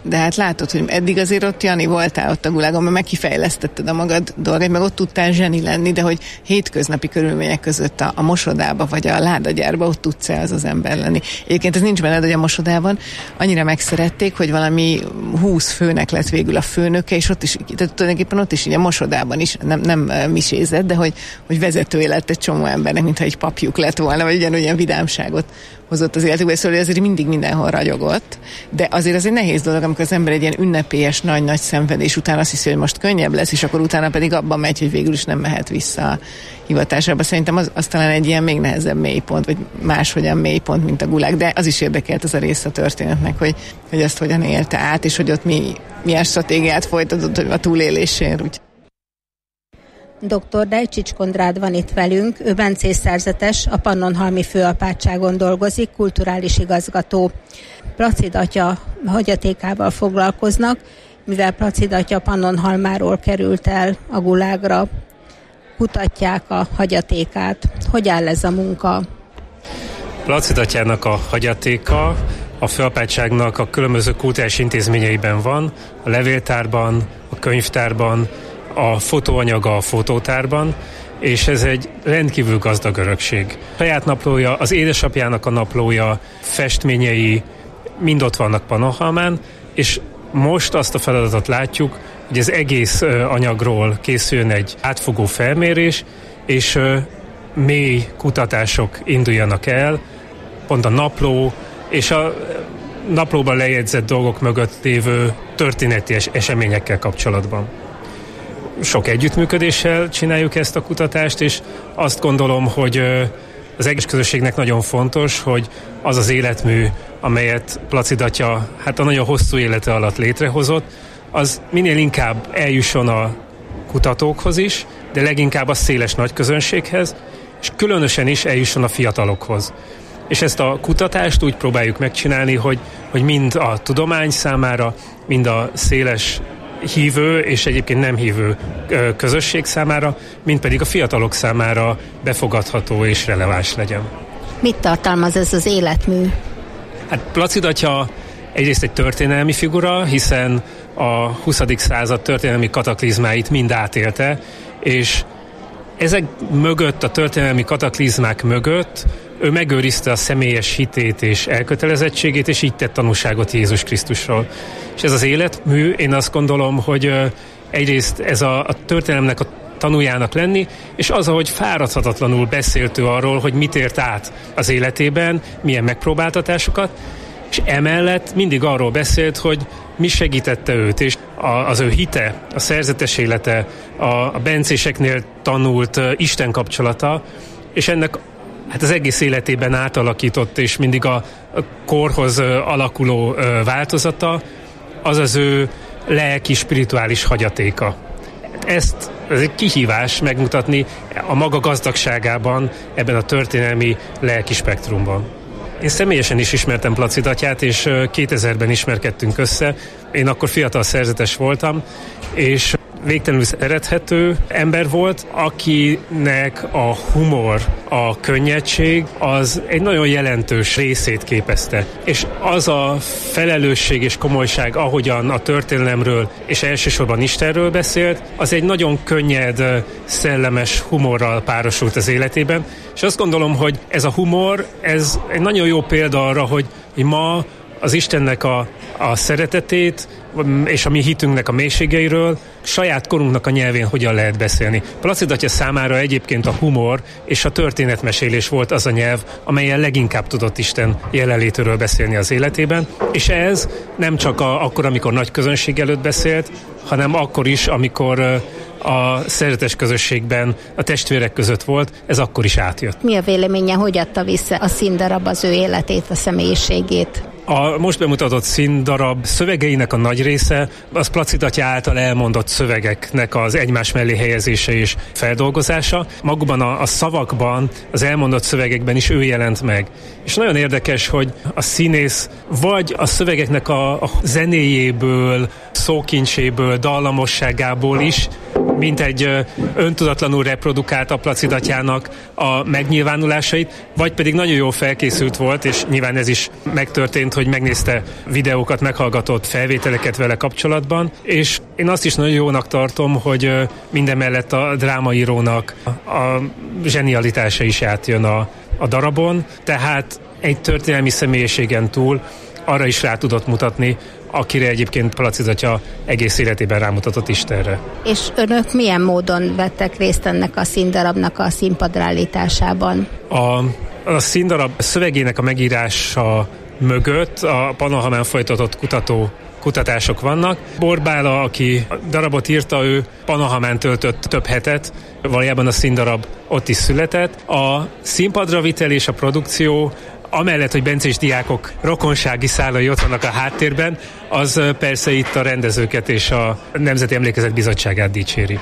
de hát látod, hogy eddig azért ott, Jani, voltál ott a gulágon, mert megkifejlesztetted a magad dolgait, meg ott tudtál zseni lenni, de hogy hétköznapi körülmények között a, a mosodába vagy a ládagyárba ott tudsz-e az az ember lenni. Egyébként ez nincs benned, hogy a mosodában annyira megszerették, hogy valami húsz főnek lett végül a főnöke, és ott is, tehát tulajdonképpen ott is így a mosodában is, nem, nem misézett, de hogy, hogy vezetője lett egy csomó embernek, mintha egy papjuk lett volna, vagy ugyanolyan vidámságot hozott az életükbe, szóval azért mindig mindenhol ragyogott, de azért az egy nehéz dolog, amikor az ember egy ilyen ünnepélyes, nagy-nagy szenvedés után azt hiszi, hogy most könnyebb lesz, és akkor utána pedig abban megy, hogy végül is nem mehet vissza a hivatásába. Szerintem az, az talán egy ilyen még nehezebb mélypont, vagy máshogyan mélypont, mint a gulág, de az is érdekelt az a rész a történetnek, hogy, hogy ezt hogyan élte át, és hogy ott mi, milyen stratégiát folytatott a túlélésén. Úgy. doktor Dejcsics Kondrád van itt velünk, ő bencés szerzetes, a Pannonhalmi főapátságon dolgozik, kulturális igazgató. Placid atya hagyatékával foglalkoznak, mivel Placid atya Pannonhalmáról került el a gulágra, kutatják a hagyatékát. Hogy áll ez a munka? Placid atyának a hagyatéka a főapátságnak a különböző kulturális intézményeiben van, a levéltárban, a könyvtárban, a fotóanyaga a fotótárban, és ez egy rendkívül gazdag örökség. A saját naplója, az édesapjának a naplója, festményei mind ott vannak Pannonhalmán, és most azt a feladatot látjuk, hogy az egész anyagról készüljön egy átfogó felmérés, és mély kutatások induljanak el, pont a napló és a naplóban lejegyzett dolgok mögött lévő történeti eseményekkel kapcsolatban. Sok együttműködéssel csináljuk ezt a kutatást, és azt gondolom, hogy az egész közösségnek nagyon fontos, hogy az az életmű, amelyet Placid atya hát a nagyon hosszú élete alatt létrehozott, az minél inkább eljusson a kutatókhoz is, de leginkább a széles nagy közönséghez, és különösen is eljusson a fiatalokhoz. És ezt a kutatást úgy próbáljuk megcsinálni, hogy, hogy mind a tudomány számára, mind a széles hívő és egyébként nem hívő közösség számára, mint pedig a fiatalok számára befogadható és releváns legyen. Mit tartalmaz ez az életmű? Hát Placid atya egyrészt egy történelmi figura, hiszen a huszadik század történelmi kataklizmáit mind átélte, és ezek mögött, a történelmi kataklizmák mögött ő megőrizte a személyes hitét és elkötelezettségét, és így tett tanúságot Jézus Krisztusról. És ez az életmű, én azt gondolom, hogy egyrészt ez a, a történelemnek a tanújának lenni, és az, ahogy fáradhatatlanul beszélt ő arról, hogy mit ért át az életében, milyen megpróbáltatásokat, és emellett mindig arról beszélt, hogy mi segítette őt, és a, az ő hite, a szerzetes élete, a, a bencéseknél tanult uh, Isten kapcsolata, és ennek hát az egész életében átalakított, és mindig a, a korhoz uh, alakuló uh, változata, az az ő lelki, spirituális hagyatéka. Ezt, ez egy kihívás megmutatni a maga gazdagságában, ebben a történelmi lelki spektrumban. Én személyesen is ismertem Placid atyát, és kétezerben ismerkedtünk össze. Én akkor fiatal szerzetes voltam, és végtelenül szerethető ember volt, akinek a humor, a könnyedség az egy nagyon jelentős részét képezte. És az a felelősség és komolyság, ahogyan a történelemről és elsősorban Istenről beszélt, az egy nagyon könnyed, szellemes humorral párosult az életében. És azt gondolom, hogy ez a humor, ez egy nagyon jó példa arra, hogy, hogy ma az Istennek a, a szeretetét és a mi hitünknek a mélységeiről saját korunknak a nyelvén hogyan lehet beszélni. Placid atya számára egyébként a humor és a történetmesélés volt az a nyelv, amelyen leginkább tudott Isten jelenlétéről beszélni az életében, és ez nem csak a, akkor, amikor nagy közönség előtt beszélt, hanem akkor is, amikor a szerzetes közösségben a testvérek között volt, ez akkor is átjött. Mi a véleménye, hogy adta vissza a színdarab az ő életét, a személyiségét? A most bemutatott színdarab szövegeinek a nagy része az Placid atya által elmondott szövegeknek az egymás mellé helyezése és feldolgozása. Magukban a, a szavakban, az elmondott szövegekben is ő jelent meg. És nagyon érdekes, hogy a színész vagy a szövegeknek a, a zenéjéből, szókincséből, dallamosságából is mint egy öntudatlanul reprodukálta Placid atyának a megnyilvánulásait, vagy pedig nagyon jól felkészült volt, és nyilván ez is megtörtént, hogy megnézte videókat, meghallgatott felvételeket vele kapcsolatban, és én azt is nagyon jónak tartom, hogy minden mellett a drámaírónak a zsenialitása is átjön a, a darabon, tehát egy történelmi személyiségen túl arra is rá tudott mutatni, akire egyébként Placid atya egész életében rámutatott Istenre. És önök milyen módon vettek részt ennek a színdarabnak a színpadra állításában? A, a színdarab szövegének a megírása mögött a Panahamán folytatott kutató kutatások vannak. Borbála, aki a darabot írta, ő Panahamán töltött több hetet, valójában a színdarab ott is született. A színpadra vitel és a produkció, amellett, hogy bencés diákok rokonsági szálai ott vannak a háttérben, az persze itt a rendezőket és a Nemzeti Emlékezet Bizottságát dicséri.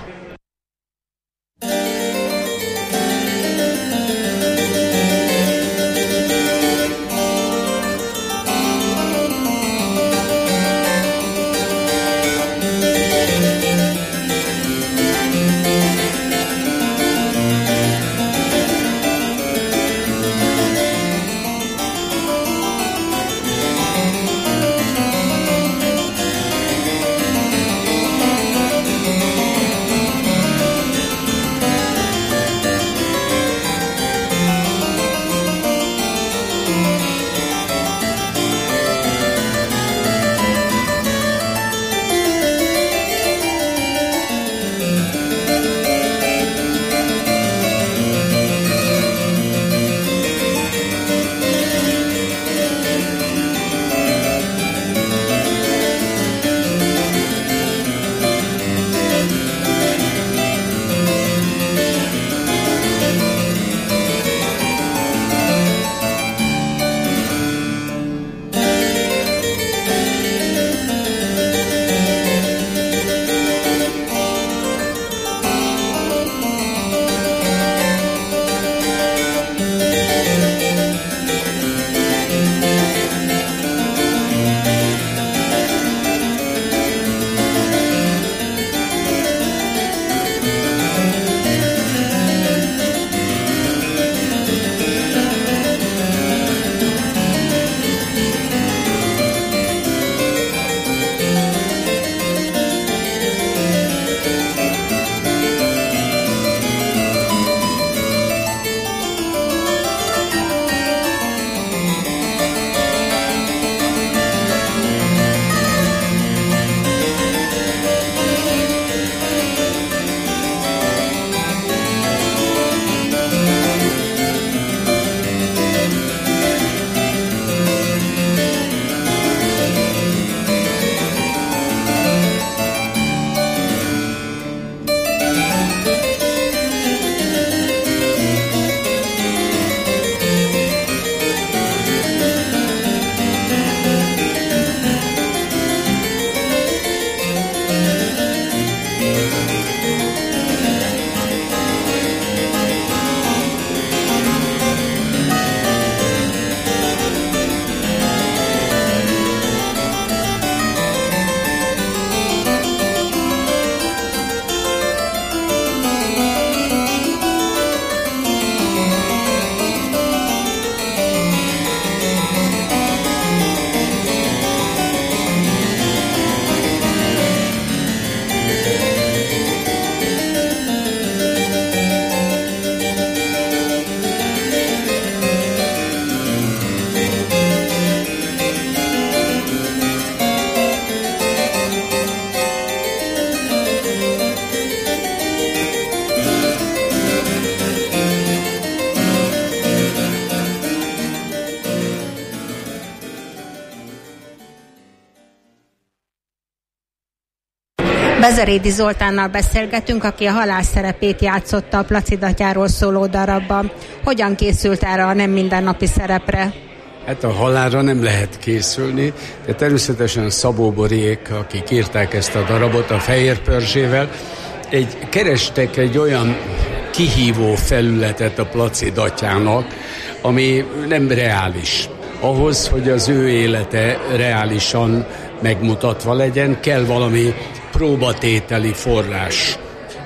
Bezerédi Zoltánnal beszélgetünk, aki a halál szerepét játszotta a Placid atyáról szóló darabban. Hogyan készült erre a nem mindennapi szerepre? Hát a halálra nem lehet készülni, de természetesen Szabó Borék, akik írták ezt a darabot a Fehér Pörzsével, egy, kerestek egy olyan kihívó felületet a Placid atyának, ami nem reális. Ahhoz, hogy az ő élete reálisan megmutatva legyen, kell valami próbatételi forrás.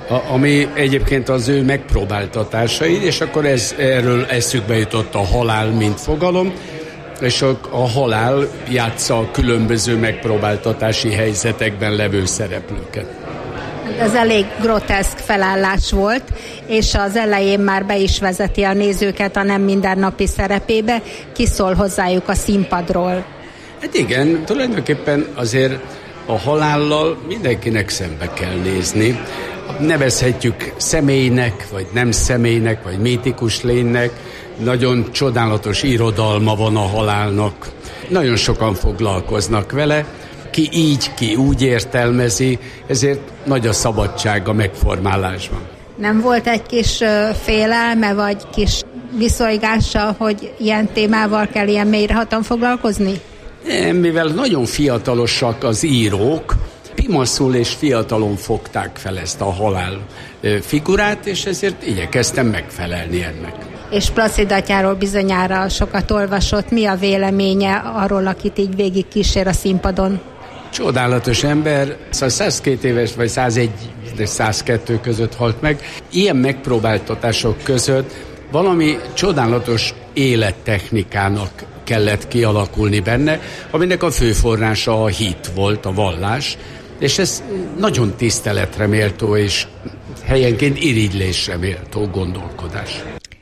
A, ami egyébként az ő megpróbáltatásai, és akkor ez, erről eszükbe jutott a halál, mint fogalom, és a, a halál játsza a különböző megpróbáltatási helyzetekben levő szereplőket. Ez elég groteszk felállás volt, és az elején már be is vezeti a nézőket a nem mindennapi szerepébe. Ki szól hozzájuk a színpadról? Hát igen, tulajdonképpen azért a halállal mindenkinek szembe kell nézni. Nevezhetjük személynek, vagy nem személynek, vagy mítikus lénynek. Nagyon csodálatos irodalma van a halálnak. Nagyon sokan foglalkoznak vele. Ki így, ki úgy értelmezi, ezért nagy a szabadság a megformálásban. Nem volt egy kis félelme, vagy kis viszonygása, hogy ilyen témával kell ilyen mélyrehatóan foglalkozni? Nem, mivel nagyon fiatalosak az írók, pimaszul és fiatalon fogták fel ezt a halál figurát, és ezért igyekeztem megfelelni ennek. És Placid atyáról bizonyára sokat olvasott. Mi a véleménye arról, akit így végig kísér a színpadon? Csodálatos ember, szóval száz két éves, vagy százegy, de száz kettő között halt meg. Ilyen megpróbáltatások között valami csodálatos élettechnikának kellett kialakulni benne, aminek a fő forrása a hit volt, a vallás, és ez nagyon tiszteletre méltó, és helyenként irigylésre méltó gondolkodás.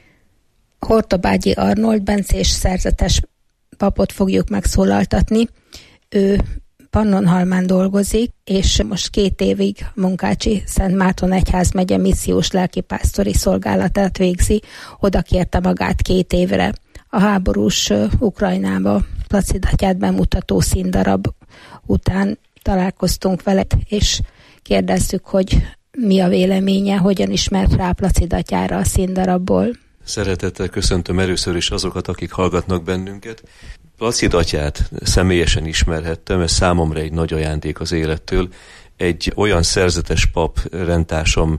Hortobágyi Arnold bencés szerzetes papot fogjuk megszólaltatni. Ő Pannonhalmán dolgozik, és most két évig Munkácsi Szent Márton egyházmegye missziós lelkipásztori szolgálatát végzi. Oda kérte magát két évre. A háborús Ukrajnába Placid atyát bemutató színdarab után találkoztunk vele, és kérdeztük, hogy mi a véleménye, hogyan ismert rá Placid atyára a színdarabból. Szeretettel köszöntöm először is azokat, akik hallgatnak bennünket. Placid atyát személyesen ismerhettem, ez számomra egy nagy ajándék az élettől. Egy olyan szerzetes pap, rendtársam,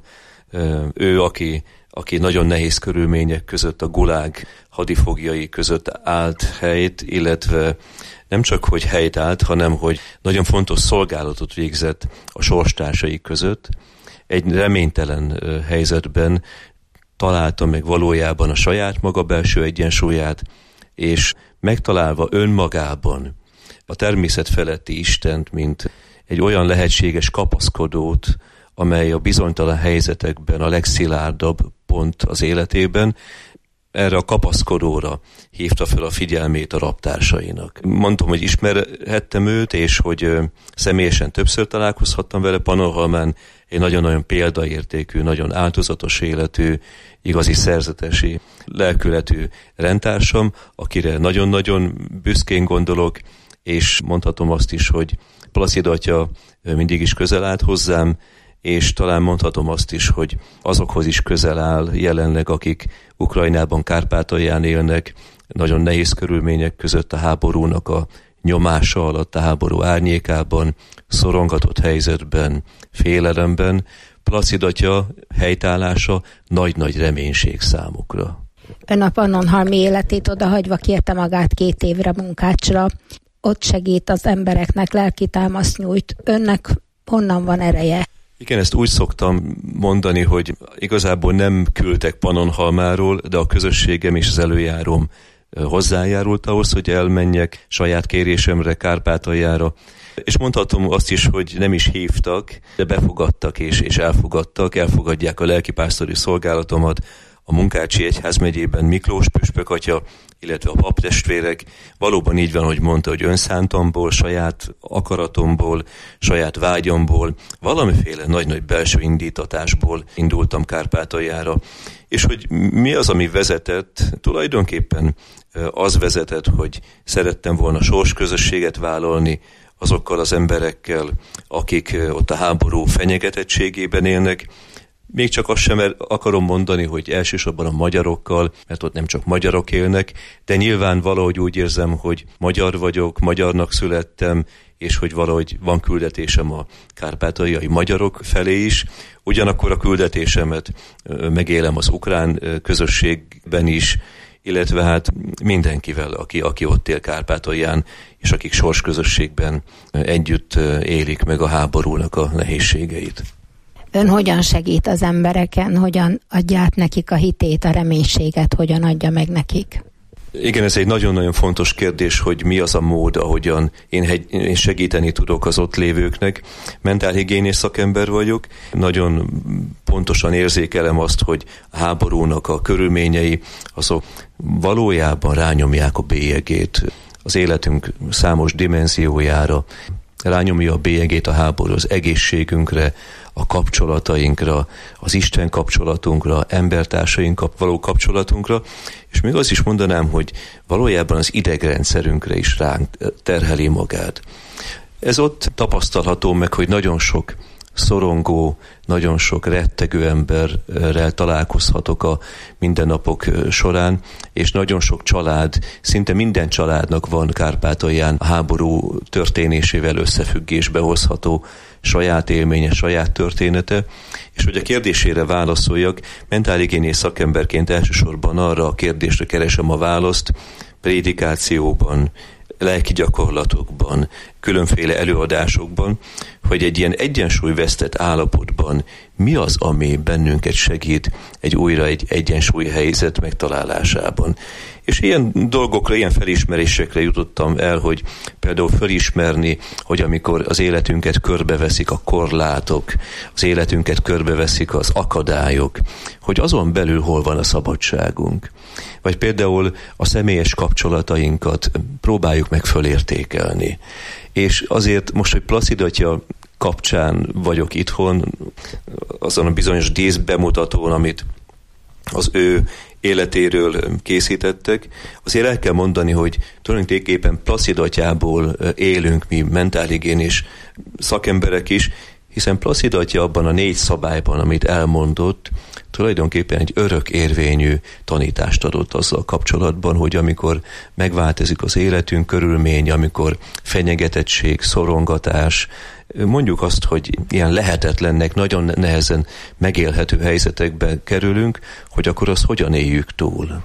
ő, aki, aki nagyon nehéz körülmények között, a gulág hadifogjai között állt helyt, illetve nem csak, hogy helyt állt, hanem, hogy nagyon fontos szolgálatot végzett a sorstársai között. Egy reménytelen helyzetben találta meg valójában a saját maga belső egyensúlyát, és megtalálva önmagában a természet feletti Istent, mint egy olyan lehetséges kapaszkodót, amely a bizonytalan helyzetekben a legszilárdabb pont az életében, erre a kapaszkodóra hívta fel a figyelmét a raptársainak. Mondtam, hogy ismerhettem őt, és hogy személyesen többször találkozhattam vele. Pannonhalmán egy nagyon-nagyon példaértékű, nagyon áldozatos életű, igazi szerzetesi, lelkületű rendtársam, akire nagyon-nagyon büszkén gondolok, és mondhatom azt is, hogy Placid atya mindig is közel állt hozzám, és talán mondhatom azt is, hogy azokhoz is közel áll jelenleg, akik Ukrajnában, Kárpátalján élnek, nagyon nehéz körülmények között a háborúnak a nyomása alatt, a háború árnyékában, szorongatott helyzetben, félelemben. Placid atya helytállása nagy-nagy reménység számukra. Ön a pannonhalmi életét odahagyva kérte magát két évre Munkácsra. Ott segít az embereknek, lelki támaszt nyújt. Önnek honnan van ereje? Igen, ezt úgy szoktam mondani, hogy igazából nem küldtek Pannonhalmáról, de a közösségem és az előjárom hozzájárult ahhoz, hogy elmenjek saját kérésemre Kárpátaljára. És mondhatom azt is, hogy nem is hívtak, de befogadtak és, és elfogadtak, elfogadják a lelkipásztori szolgálatomat a Munkácsi egyházmegyében Miklós püspök atya, illetve a paptestvérek. Valóban így van, hogy mondta, hogy önszántamból, saját akaratomból, saját vágyamból, valamiféle nagy-nagy belső indítatásból indultam Kárpátaljára. És hogy mi az, ami vezetett? Tulajdonképpen az vezetett, hogy szerettem volna sorsközösséget vállalni azokkal az emberekkel, akik ott a háború fenyegetettségében élnek. Még csak azt sem akarom mondani, hogy elsősorban a magyarokkal, mert ott nem csak magyarok élnek, de nyilván valahogy úgy érzem, hogy magyar vagyok, magyarnak születtem, és hogy valahogy van küldetésem a kárpátaljai magyarok felé is. Ugyanakkor a küldetésemet megélem az ukrán közösségben is, illetve hát mindenkivel, aki, aki ott él Kárpátalján, és akik sorsközösségben együtt élik meg a háborúnak a nehézségeit. Ön hogyan segít az embereken, hogyan adja át nekik a hitét, a reménységet, hogyan adja meg nekik? Igen, ez egy nagyon-nagyon fontos kérdés, hogy mi az a mód, ahogyan én, én segíteni tudok az ott lévőknek. Mentálhigiénés szakember vagyok, nagyon pontosan érzékelem azt, hogy a háborúnak a körülményei azok valójában rányomják a bélyegét az életünk számos dimenziójára, rányomja a bélyegét a háború az egészségünkre, a kapcsolatainkra, az Isten kapcsolatunkra, embertársainkkal való kapcsolatunkra, és még azt is mondanám, hogy valójában az idegrendszerünkre is ránk terheli magát. Ez ott tapasztalható meg, hogy nagyon sok szorongó, nagyon sok rettegő emberrel találkozhatok a mindennapok során, és nagyon sok család, szinte minden családnak van Kárpátalján a háború történésével összefüggésbe hozható saját élménye, saját története, és hogy a kérdésére válaszoljak, mentálhigiénés szakemberként elsősorban arra a kérdésre keresem a választ, prédikációban, lelki gyakorlatokban, különféle előadásokban, hogy egy ilyen egyensúlyvesztett állapotban mi az, ami bennünket segít egy újra egy egyensúly helyzet megtalálásában. És ilyen dolgokra, ilyen felismerésekre jutottam el, hogy például felismerni, hogy amikor az életünket körbeveszik a korlátok, az életünket körbeveszik az akadályok, hogy azon belül hol van a szabadságunk. Vagy például a személyes kapcsolatainkat próbáljuk meg fölértékelni. És azért most, hogy Placid atya kapcsán vagyok itthon, azon a bizonyos díszbemutatón, amit az ő életéről készítettek, azért el kell mondani, hogy tulajdonképpen Placid atyából élünk mi mentálhigiénés szakemberek is, hiszen Placid atya abban a négy szabályban, amit elmondott, tulajdonképpen egy örök érvényű tanítást adott azzal kapcsolatban, hogy amikor megváltozik az életünk körülmény, amikor fenyegetettség, szorongatás, mondjuk azt, hogy ilyen lehetetlennek, nagyon nehezen megélhető helyzetekbe kerülünk, hogy akkor azt hogyan éljük túl.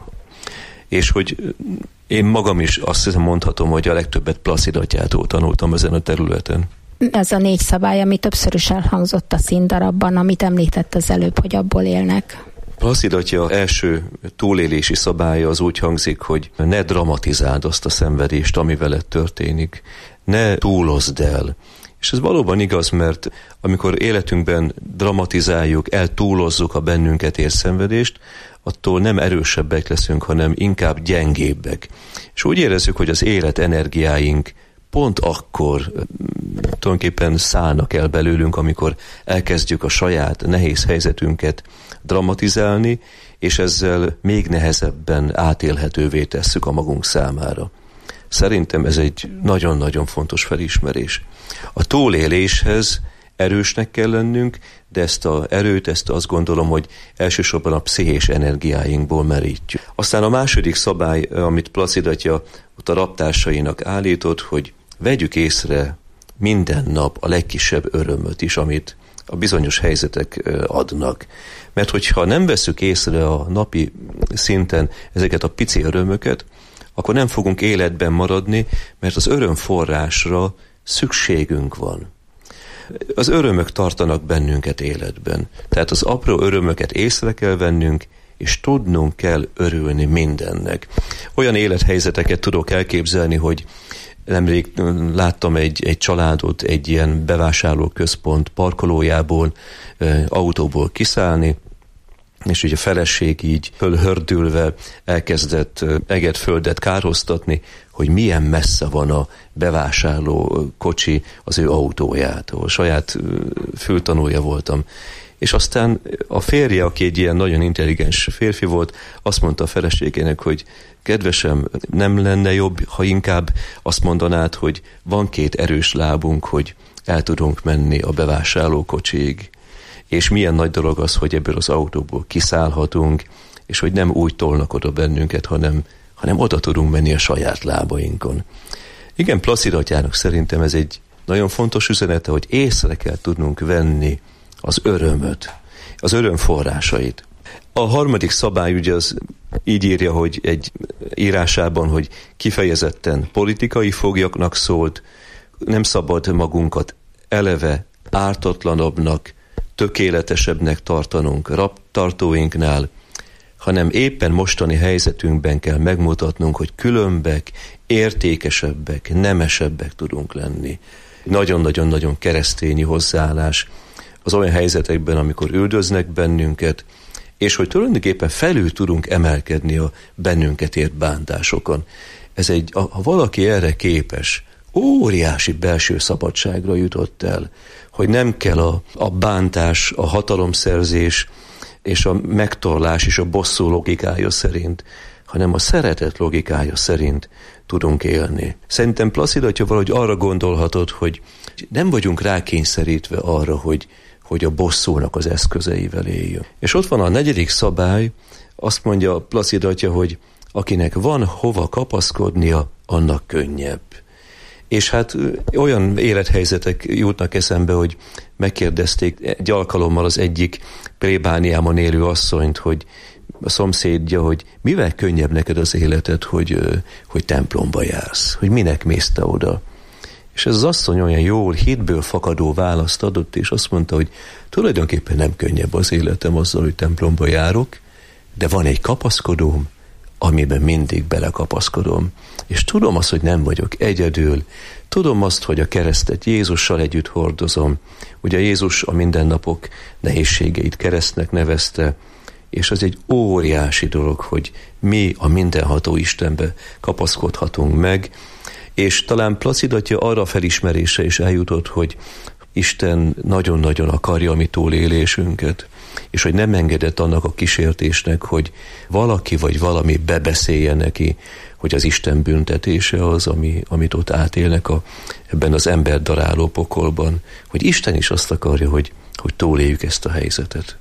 És hogy én magam is azt hiszem mondhatom, hogy a legtöbbet Placid atyától tanultam ezen a területen. Ez a négy szabály, ami többször is elhangzott a színdarabban, amit említett az előbb, hogy abból élnek. Placid atya első túlélési szabálya az úgy hangzik, hogy ne dramatizáld azt a szenvedést, ami veled történik. Ne túlozd el. És ez valóban igaz, mert amikor életünkben dramatizáljuk, eltúlozzuk a bennünket ért szenvedést, attól nem erősebbek leszünk, hanem inkább gyengébbek. És úgy érezzük, hogy az élet energiáink pont akkor tulajdonképpen szállnak el belőlünk, amikor elkezdjük a saját nehéz helyzetünket dramatizálni, és ezzel még nehezebben átélhetővé tesszük a magunk számára. Szerintem ez egy nagyon-nagyon fontos felismerés. A túléléshez erősnek kell lennünk, de ezt az erőt, ezt azt gondolom, hogy elsősorban a pszichés energiáinkból merítjük. Aztán a második szabály, amit Placid atya ott a raptársainak állított, hogy vegyük észre minden nap a legkisebb örömöt is, amit a bizonyos helyzetek adnak. Mert hogyha nem veszük észre a napi szinten ezeket a pici örömöket, akkor nem fogunk életben maradni, mert az örömforrásra szükségünk van. Az örömök tartanak bennünket életben. Tehát az apró örömöket észre kell vennünk, és tudnunk kell örülni mindennek. Olyan élethelyzeteket tudok elképzelni, hogy nemrég láttam egy, egy családot egy ilyen bevásárlóközpont parkolójából, autóból kiszállni, és ugye a feleség így fölhördülve elkezdett eget földet károztatni, hogy milyen messze van a bevásárló kocsi az ő autójától. Saját fültanúja voltam. És aztán a férje, aki egy ilyen nagyon intelligens férfi volt, azt mondta a feleségének, hogy kedvesem, nem lenne jobb, ha inkább azt mondanád, hogy van két erős lábunk, hogy el tudunk menni a bevásárlókocsiig. És milyen nagy dolog az, hogy ebből az autóból kiszállhatunk, és hogy nem úgy tolnak oda bennünket, hanem, hanem oda tudunk menni a saját lábainkon. Igen, Placid atyának szerintem ez egy nagyon fontos üzenete, hogy észre kell tudnunk venni az örömöt, az öröm forrásait. A harmadik szabály ugye az így írja, hogy egy írásában, hogy kifejezetten politikai foglyoknak szólt, nem szabad magunkat eleve ártatlanabbnak, tökéletesebbnek tartanunk raptartóinknál, hanem éppen mostani helyzetünkben kell megmutatnunk, hogy különbek, értékesebbek, nemesebbek tudunk lenni. Nagyon-nagyon-nagyon keresztényi hozzáállás az olyan helyzetekben, amikor üldöznek bennünket, és hogy tulajdonképpen felül tudunk emelkedni a bennünket ért bántásokon. Ez egy, ha valaki erre képes, óriási belső szabadságra jutott el, hogy nem kell a, a bántás, a hatalomszerzés és a megtorlás és a bosszú logikája szerint, hanem a szeretet logikája szerint tudunk élni. Szerintem Placid atya valahogy arra gondolhatott, hogy nem vagyunk rákényszerítve arra, hogy, hogy a bosszúnak az eszközeivel éljön. És ott van a negyedik szabály, azt mondja Placid atya, hogy akinek van hova kapaszkodnia, annak könnyebb. És hát olyan élethelyzetek jutnak eszembe, hogy megkérdezték egy alkalommal az egyik plébániában élő asszonyt, hogy a szomszédja, hogy mivel könnyebb neked az életed, hogy, hogy templomba jársz, hogy minek mész te oda. És ez az asszony olyan jól, hitből fakadó választ adott, és azt mondta, hogy tulajdonképpen nem könnyebb az életem azzal, hogy templomba járok, de van egy kapaszkodóm, amiben mindig belekapaszkodom. És tudom azt, hogy nem vagyok egyedül, tudom azt, hogy a keresztet Jézussal együtt hordozom. Ugye Jézus a mindennapok nehézségeit keresztnek nevezte, és az egy óriási dolog, hogy mi a mindenható Istenbe kapaszkodhatunk meg, és talán Placid atya arra felismerése is eljutott, hogy Isten nagyon-nagyon akarja a mi túlélésünket, és hogy nem engedett annak a kísértésnek, hogy valaki vagy valami bebeszélje neki, hogy az Isten büntetése az, ami, amit ott átélnek a, ebben az ember daráló pokolban, hogy Isten is azt akarja, hogy, hogy túléljük ezt a helyzetet.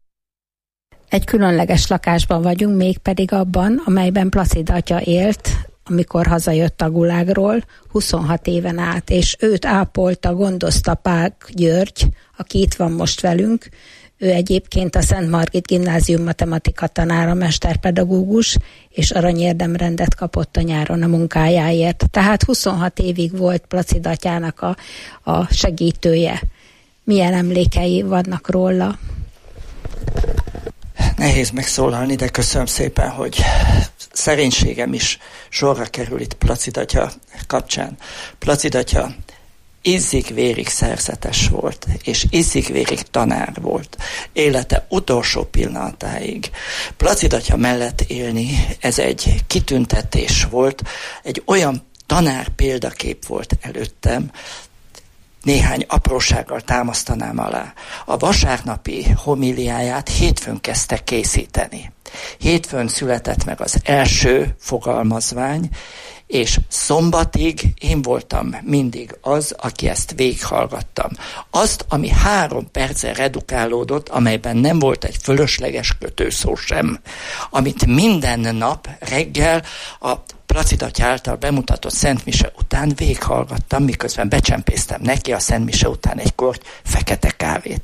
Egy különleges lakásban vagyunk, mégpedig abban, amelyben Placid atya élt, amikor hazajött a Gulágról, huszonhat éven át, és őt ápolta, gondozta Pák György, aki itt van most velünk. Ő egyébként a Szent Margit Gimnázium matematika tanára, mesterpedagógus, és aranyérdemrendet kapott a nyáron a munkájáért. Tehát huszonhat évig volt Placid atyának a, a segítője. Milyen emlékei vannak róla? Nehéz megszólalni, de köszönöm szépen, hogy szerénységem is sorra kerül itt Placid atya kapcsán. Placid atya ízig-vérig szerzetes volt, és ízig-vérig tanár volt. Élete utolsó pillanatáig. Placid atya mellett élni, ez egy kitüntetés volt, egy olyan tanár példakép volt előttem. Néhány aprósággal támasztanám alá. A vasárnapi homíliáját hétfőn kezdte készíteni. Hétfőn született meg az első fogalmazvány, és szombatig én voltam mindig az, aki ezt végighallgattam. Azt, ami három percre redukálódott, amelyben nem volt egy fölösleges kötőszó sem, amit minden nap reggel a Placid atya által bemutatott szentmise után végighallgattam, miközben becsempésztem neki a szentmise után egy korty fekete kávét.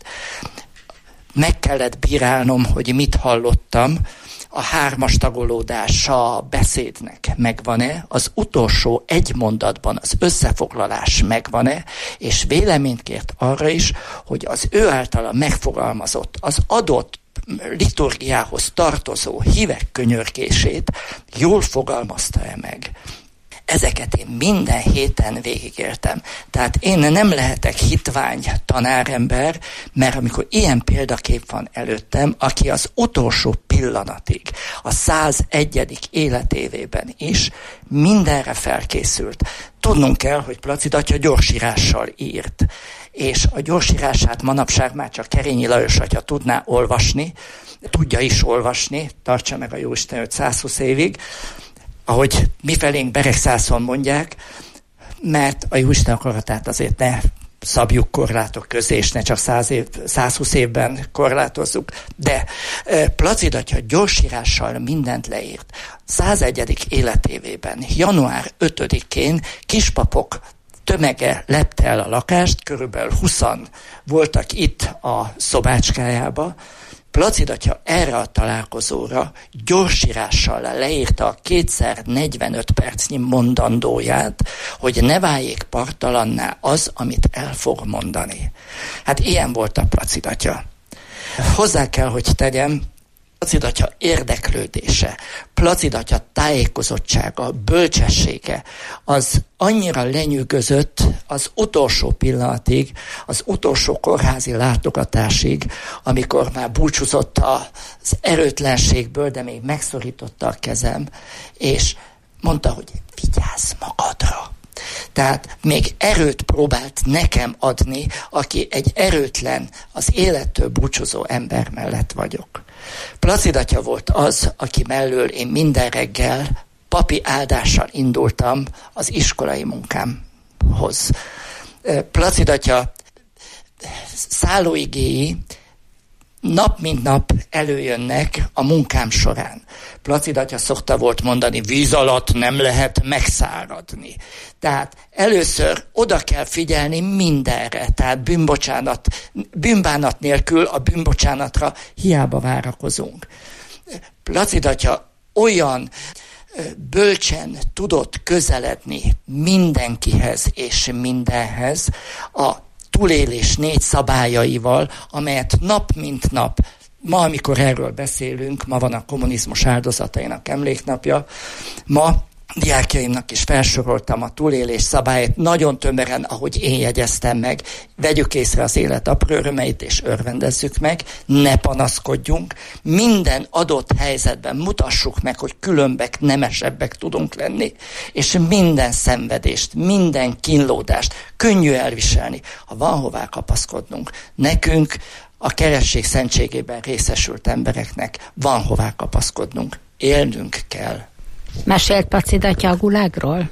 Meg kellett bírálnom, hogy mit hallottam, a hármas tagolódása a beszédnek megvan-e, az utolsó egy mondatban az összefoglalás megvan-e, és véleményt kért arra is, hogy az ő általa megfogalmazott, az adott liturgiához tartozó hívek könyörgését jól fogalmazta-e meg. Ezeket én minden héten végigéltem. Tehát én nem lehetek hitvány tanárember, mert amikor ilyen példakép van előttem, aki az utolsó pillanatig, a százegyedik életévében is mindenre felkészült. Tudnunk kell, hogy Placid atya gyorsírással írt, és a gyorsírását manapság már csak Kerényi Lajos atya tudná olvasni, tudja is olvasni, tartsa meg a Jóisten őt százhúsz évig, ahogy mifelénk Beregszászon mondják, mert a Jóisten akaratát azért ne szabjuk korlátok közé, és ne csak száz év, százhúsz évben korlátozzuk. De Placid atya gyorsírással mindent leírt. százegyedik életévében, január ötödikén kispapok tömege lepte el a lakást, körülbelül húszan voltak itt a szobácskájába. Placid atya erre a találkozóra gyorsírással leírta a kétszer negyvenöt percnyi mondandóját, hogy ne váljék parttalanná az, amit el fog mondani. Hát ilyen volt a Placid atya. Hozzá kell, hogy tegyem, Placid atya érdeklődése, Placid atya tájékozottsága, bölcsessége, az annyira lenyűgözött az utolsó pillanatig, az utolsó kórházi látogatásig, amikor már búcsúzott az erőtlenségből, de még megszorította a kezem, és mondta, hogy vigyázz magadra. Tehát még erőt próbált nekem adni, aki egy erőtlen, az élettől búcsúzó ember mellett vagyok. Placid atya volt az, aki mellől én minden reggel papi áldással indultam az iskolai munkámhoz. Placid atya szállóigéi nap mint nap előjönnek a munkám során. Placid atya szokta volt mondani, víz alatt nem lehet megszáradni. Tehát először oda kell figyelni mindenre, tehát bűnbocsánat, bűnbánat nélkül a bűnbocsánatra hiába várakozunk. Placid atya olyan bölcsen tudott közeledni mindenkihez és mindenhez a túlélés négy szabályaival, amelyet nap mint nap, ma, amikor erről beszélünk, ma van a kommunizmus áldozatainak emléknapja, ma diákjaimnak is felsoroltam a túlélés szabályát, nagyon tömören, ahogy én jegyeztem meg, vegyük észre az élet apró örömeit, és örvendezzük meg, ne panaszkodjunk, minden adott helyzetben mutassuk meg, hogy különbek, nemesebbek tudunk lenni, és minden szenvedést, minden kínlódást könnyű elviselni, ha van hová kapaszkodnunk. Nekünk, a keresztség szentségében részesült embereknek van hová kapaszkodnunk, élnünk kell. Mesélt Placid atya a gulágról?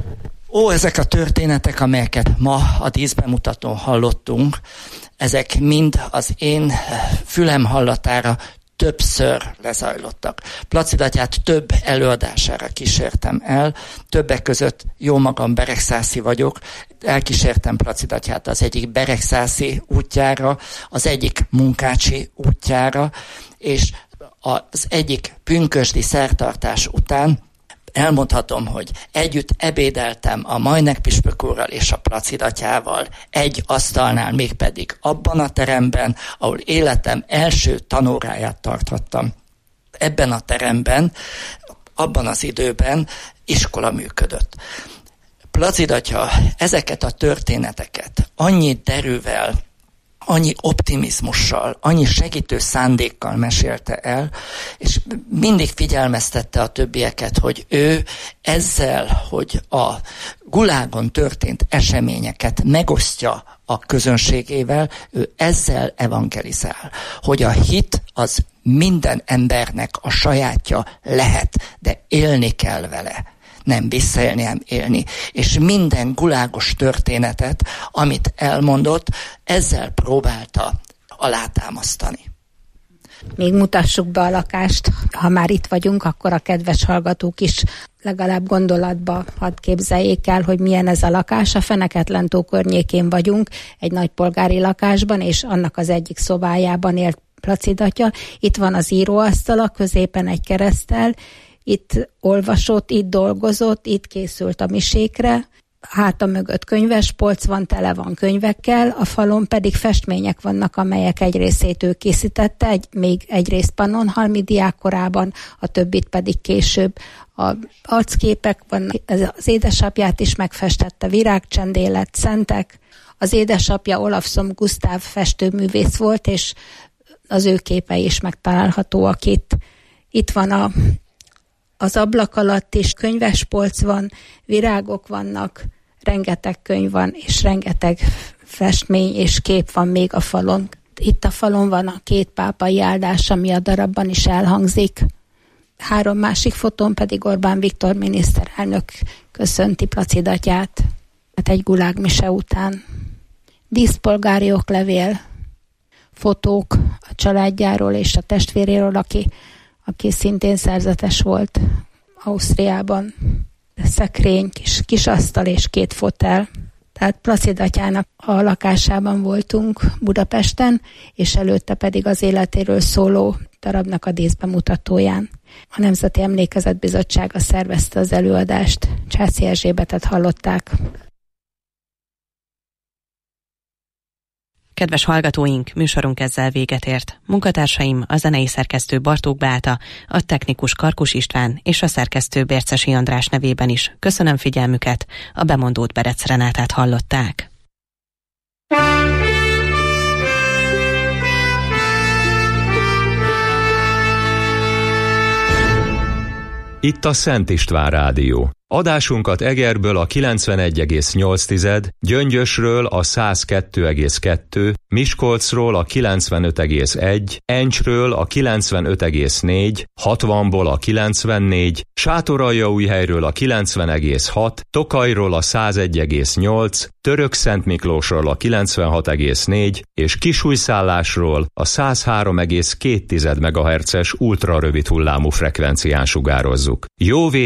Ó, ezek a történetek, amelyeket ma a díszbemutatón hallottunk, ezek mind az én fülem hallatára többször lezajlottak. Placid atyát több előadására kísértem el, többek között jó magam beregszászi vagyok, elkísértem Placid atyát az egyik beregszászi útjára, az egyik munkácsi útjára, és az egyik pünkösdi szertartás után elmondhatom, hogy együtt ebédeltem a Majnek püspök úrral és a Placid atyával egy asztalnál, mégpedig abban a teremben, ahol életem első tanóráját tartottam. Ebben a teremben, abban az időben iskola működött. Placid atya ezeket a történeteket annyi derűvel, annyi optimizmussal, annyi segítő szándékkal mesélte el, és mindig figyelmeztette a többieket, hogy ő ezzel, hogy a gulágon történt eseményeket megosztja a közönségével, ő ezzel evangelizál, hogy a hit az minden embernek a sajátja lehet, de élni kell vele. Nem visszaélni, nem élni. És minden gulágos történetet, amit elmondott, ezzel próbálta alátámasztani. Még mutassuk be a lakást. Ha már itt vagyunk, akkor a kedves hallgatók is legalább gondolatba hadd képzeljék el, hogy milyen ez a lakás. A Feneketlen-tó környékén vagyunk, egy nagypolgári lakásban, és annak az egyik szobájában élt Placid atya. Itt van az íróasztala, középen egy kereszttel, itt olvasott, itt dolgozott, itt készült a misékre, háta mögött könyvespolc van, tele van könyvekkel, a falon pedig festmények vannak, amelyek egy részét ő készítette, egy, még egy rész Pannonhalmi diákkorában, a többit pedig később. A arcképek vannak, az édesapját is megfestette, virágcsendélet, szentek. Az édesapja Olafson Gusztáv festőművész volt, és az ő képei is megtalálhatóak itt. Itt van a Az ablak alatt is könyvespolc van, virágok vannak, rengeteg könyv van, és rengeteg festmény és kép van még a falon. Itt a falon van a két pápai áldás, ami a darabban is elhangzik. Három másik fotón pedig Orbán Viktor miniszterelnök köszönti Placid atyát, hát egy gulágmise után. Díszpolgári oklevél, fotók a családjáról és a testvéréről, aki aki szintén szerzetes volt Ausztriában. Szekrény, kis, kis asztal és két fotel. Tehát Placid atyának a lakásában voltunk Budapesten, és előtte pedig az életéről szóló darabnak a díszbemutatóján. A Nemzeti Emlékezetbizottsága szervezte az előadást. Csáci Erzsébetet hallották. Kedves hallgatóink, műsorunk ezzel véget ért. Munkatársaim, a zenei szerkesztő Bartók Beáta, a technikus Karkus István és a szerkesztő Bércesi András nevében is köszönöm figyelmüket, a bemondót Berec Renátát hallották. Itt a Szent István Rádió. Adásunkat Egerből a kilencvenegy egész nyolc, Gyöngyösről a száz kettő egész kettő, Miskolcról a kilencvenöt egész egy, Encsről a kilencvenöt egész négy, hatvanból a kilencvennégy, Sátoraljaújhelyről a kilencven egész hat, Tokajról a száz egy egész nyolc, Törökszentmiklósról a kilencvenhat egész négy és Kisújszállásról a száz három egész két megahertzes ultrarövid hullámú frekvencián sugározzuk. Jó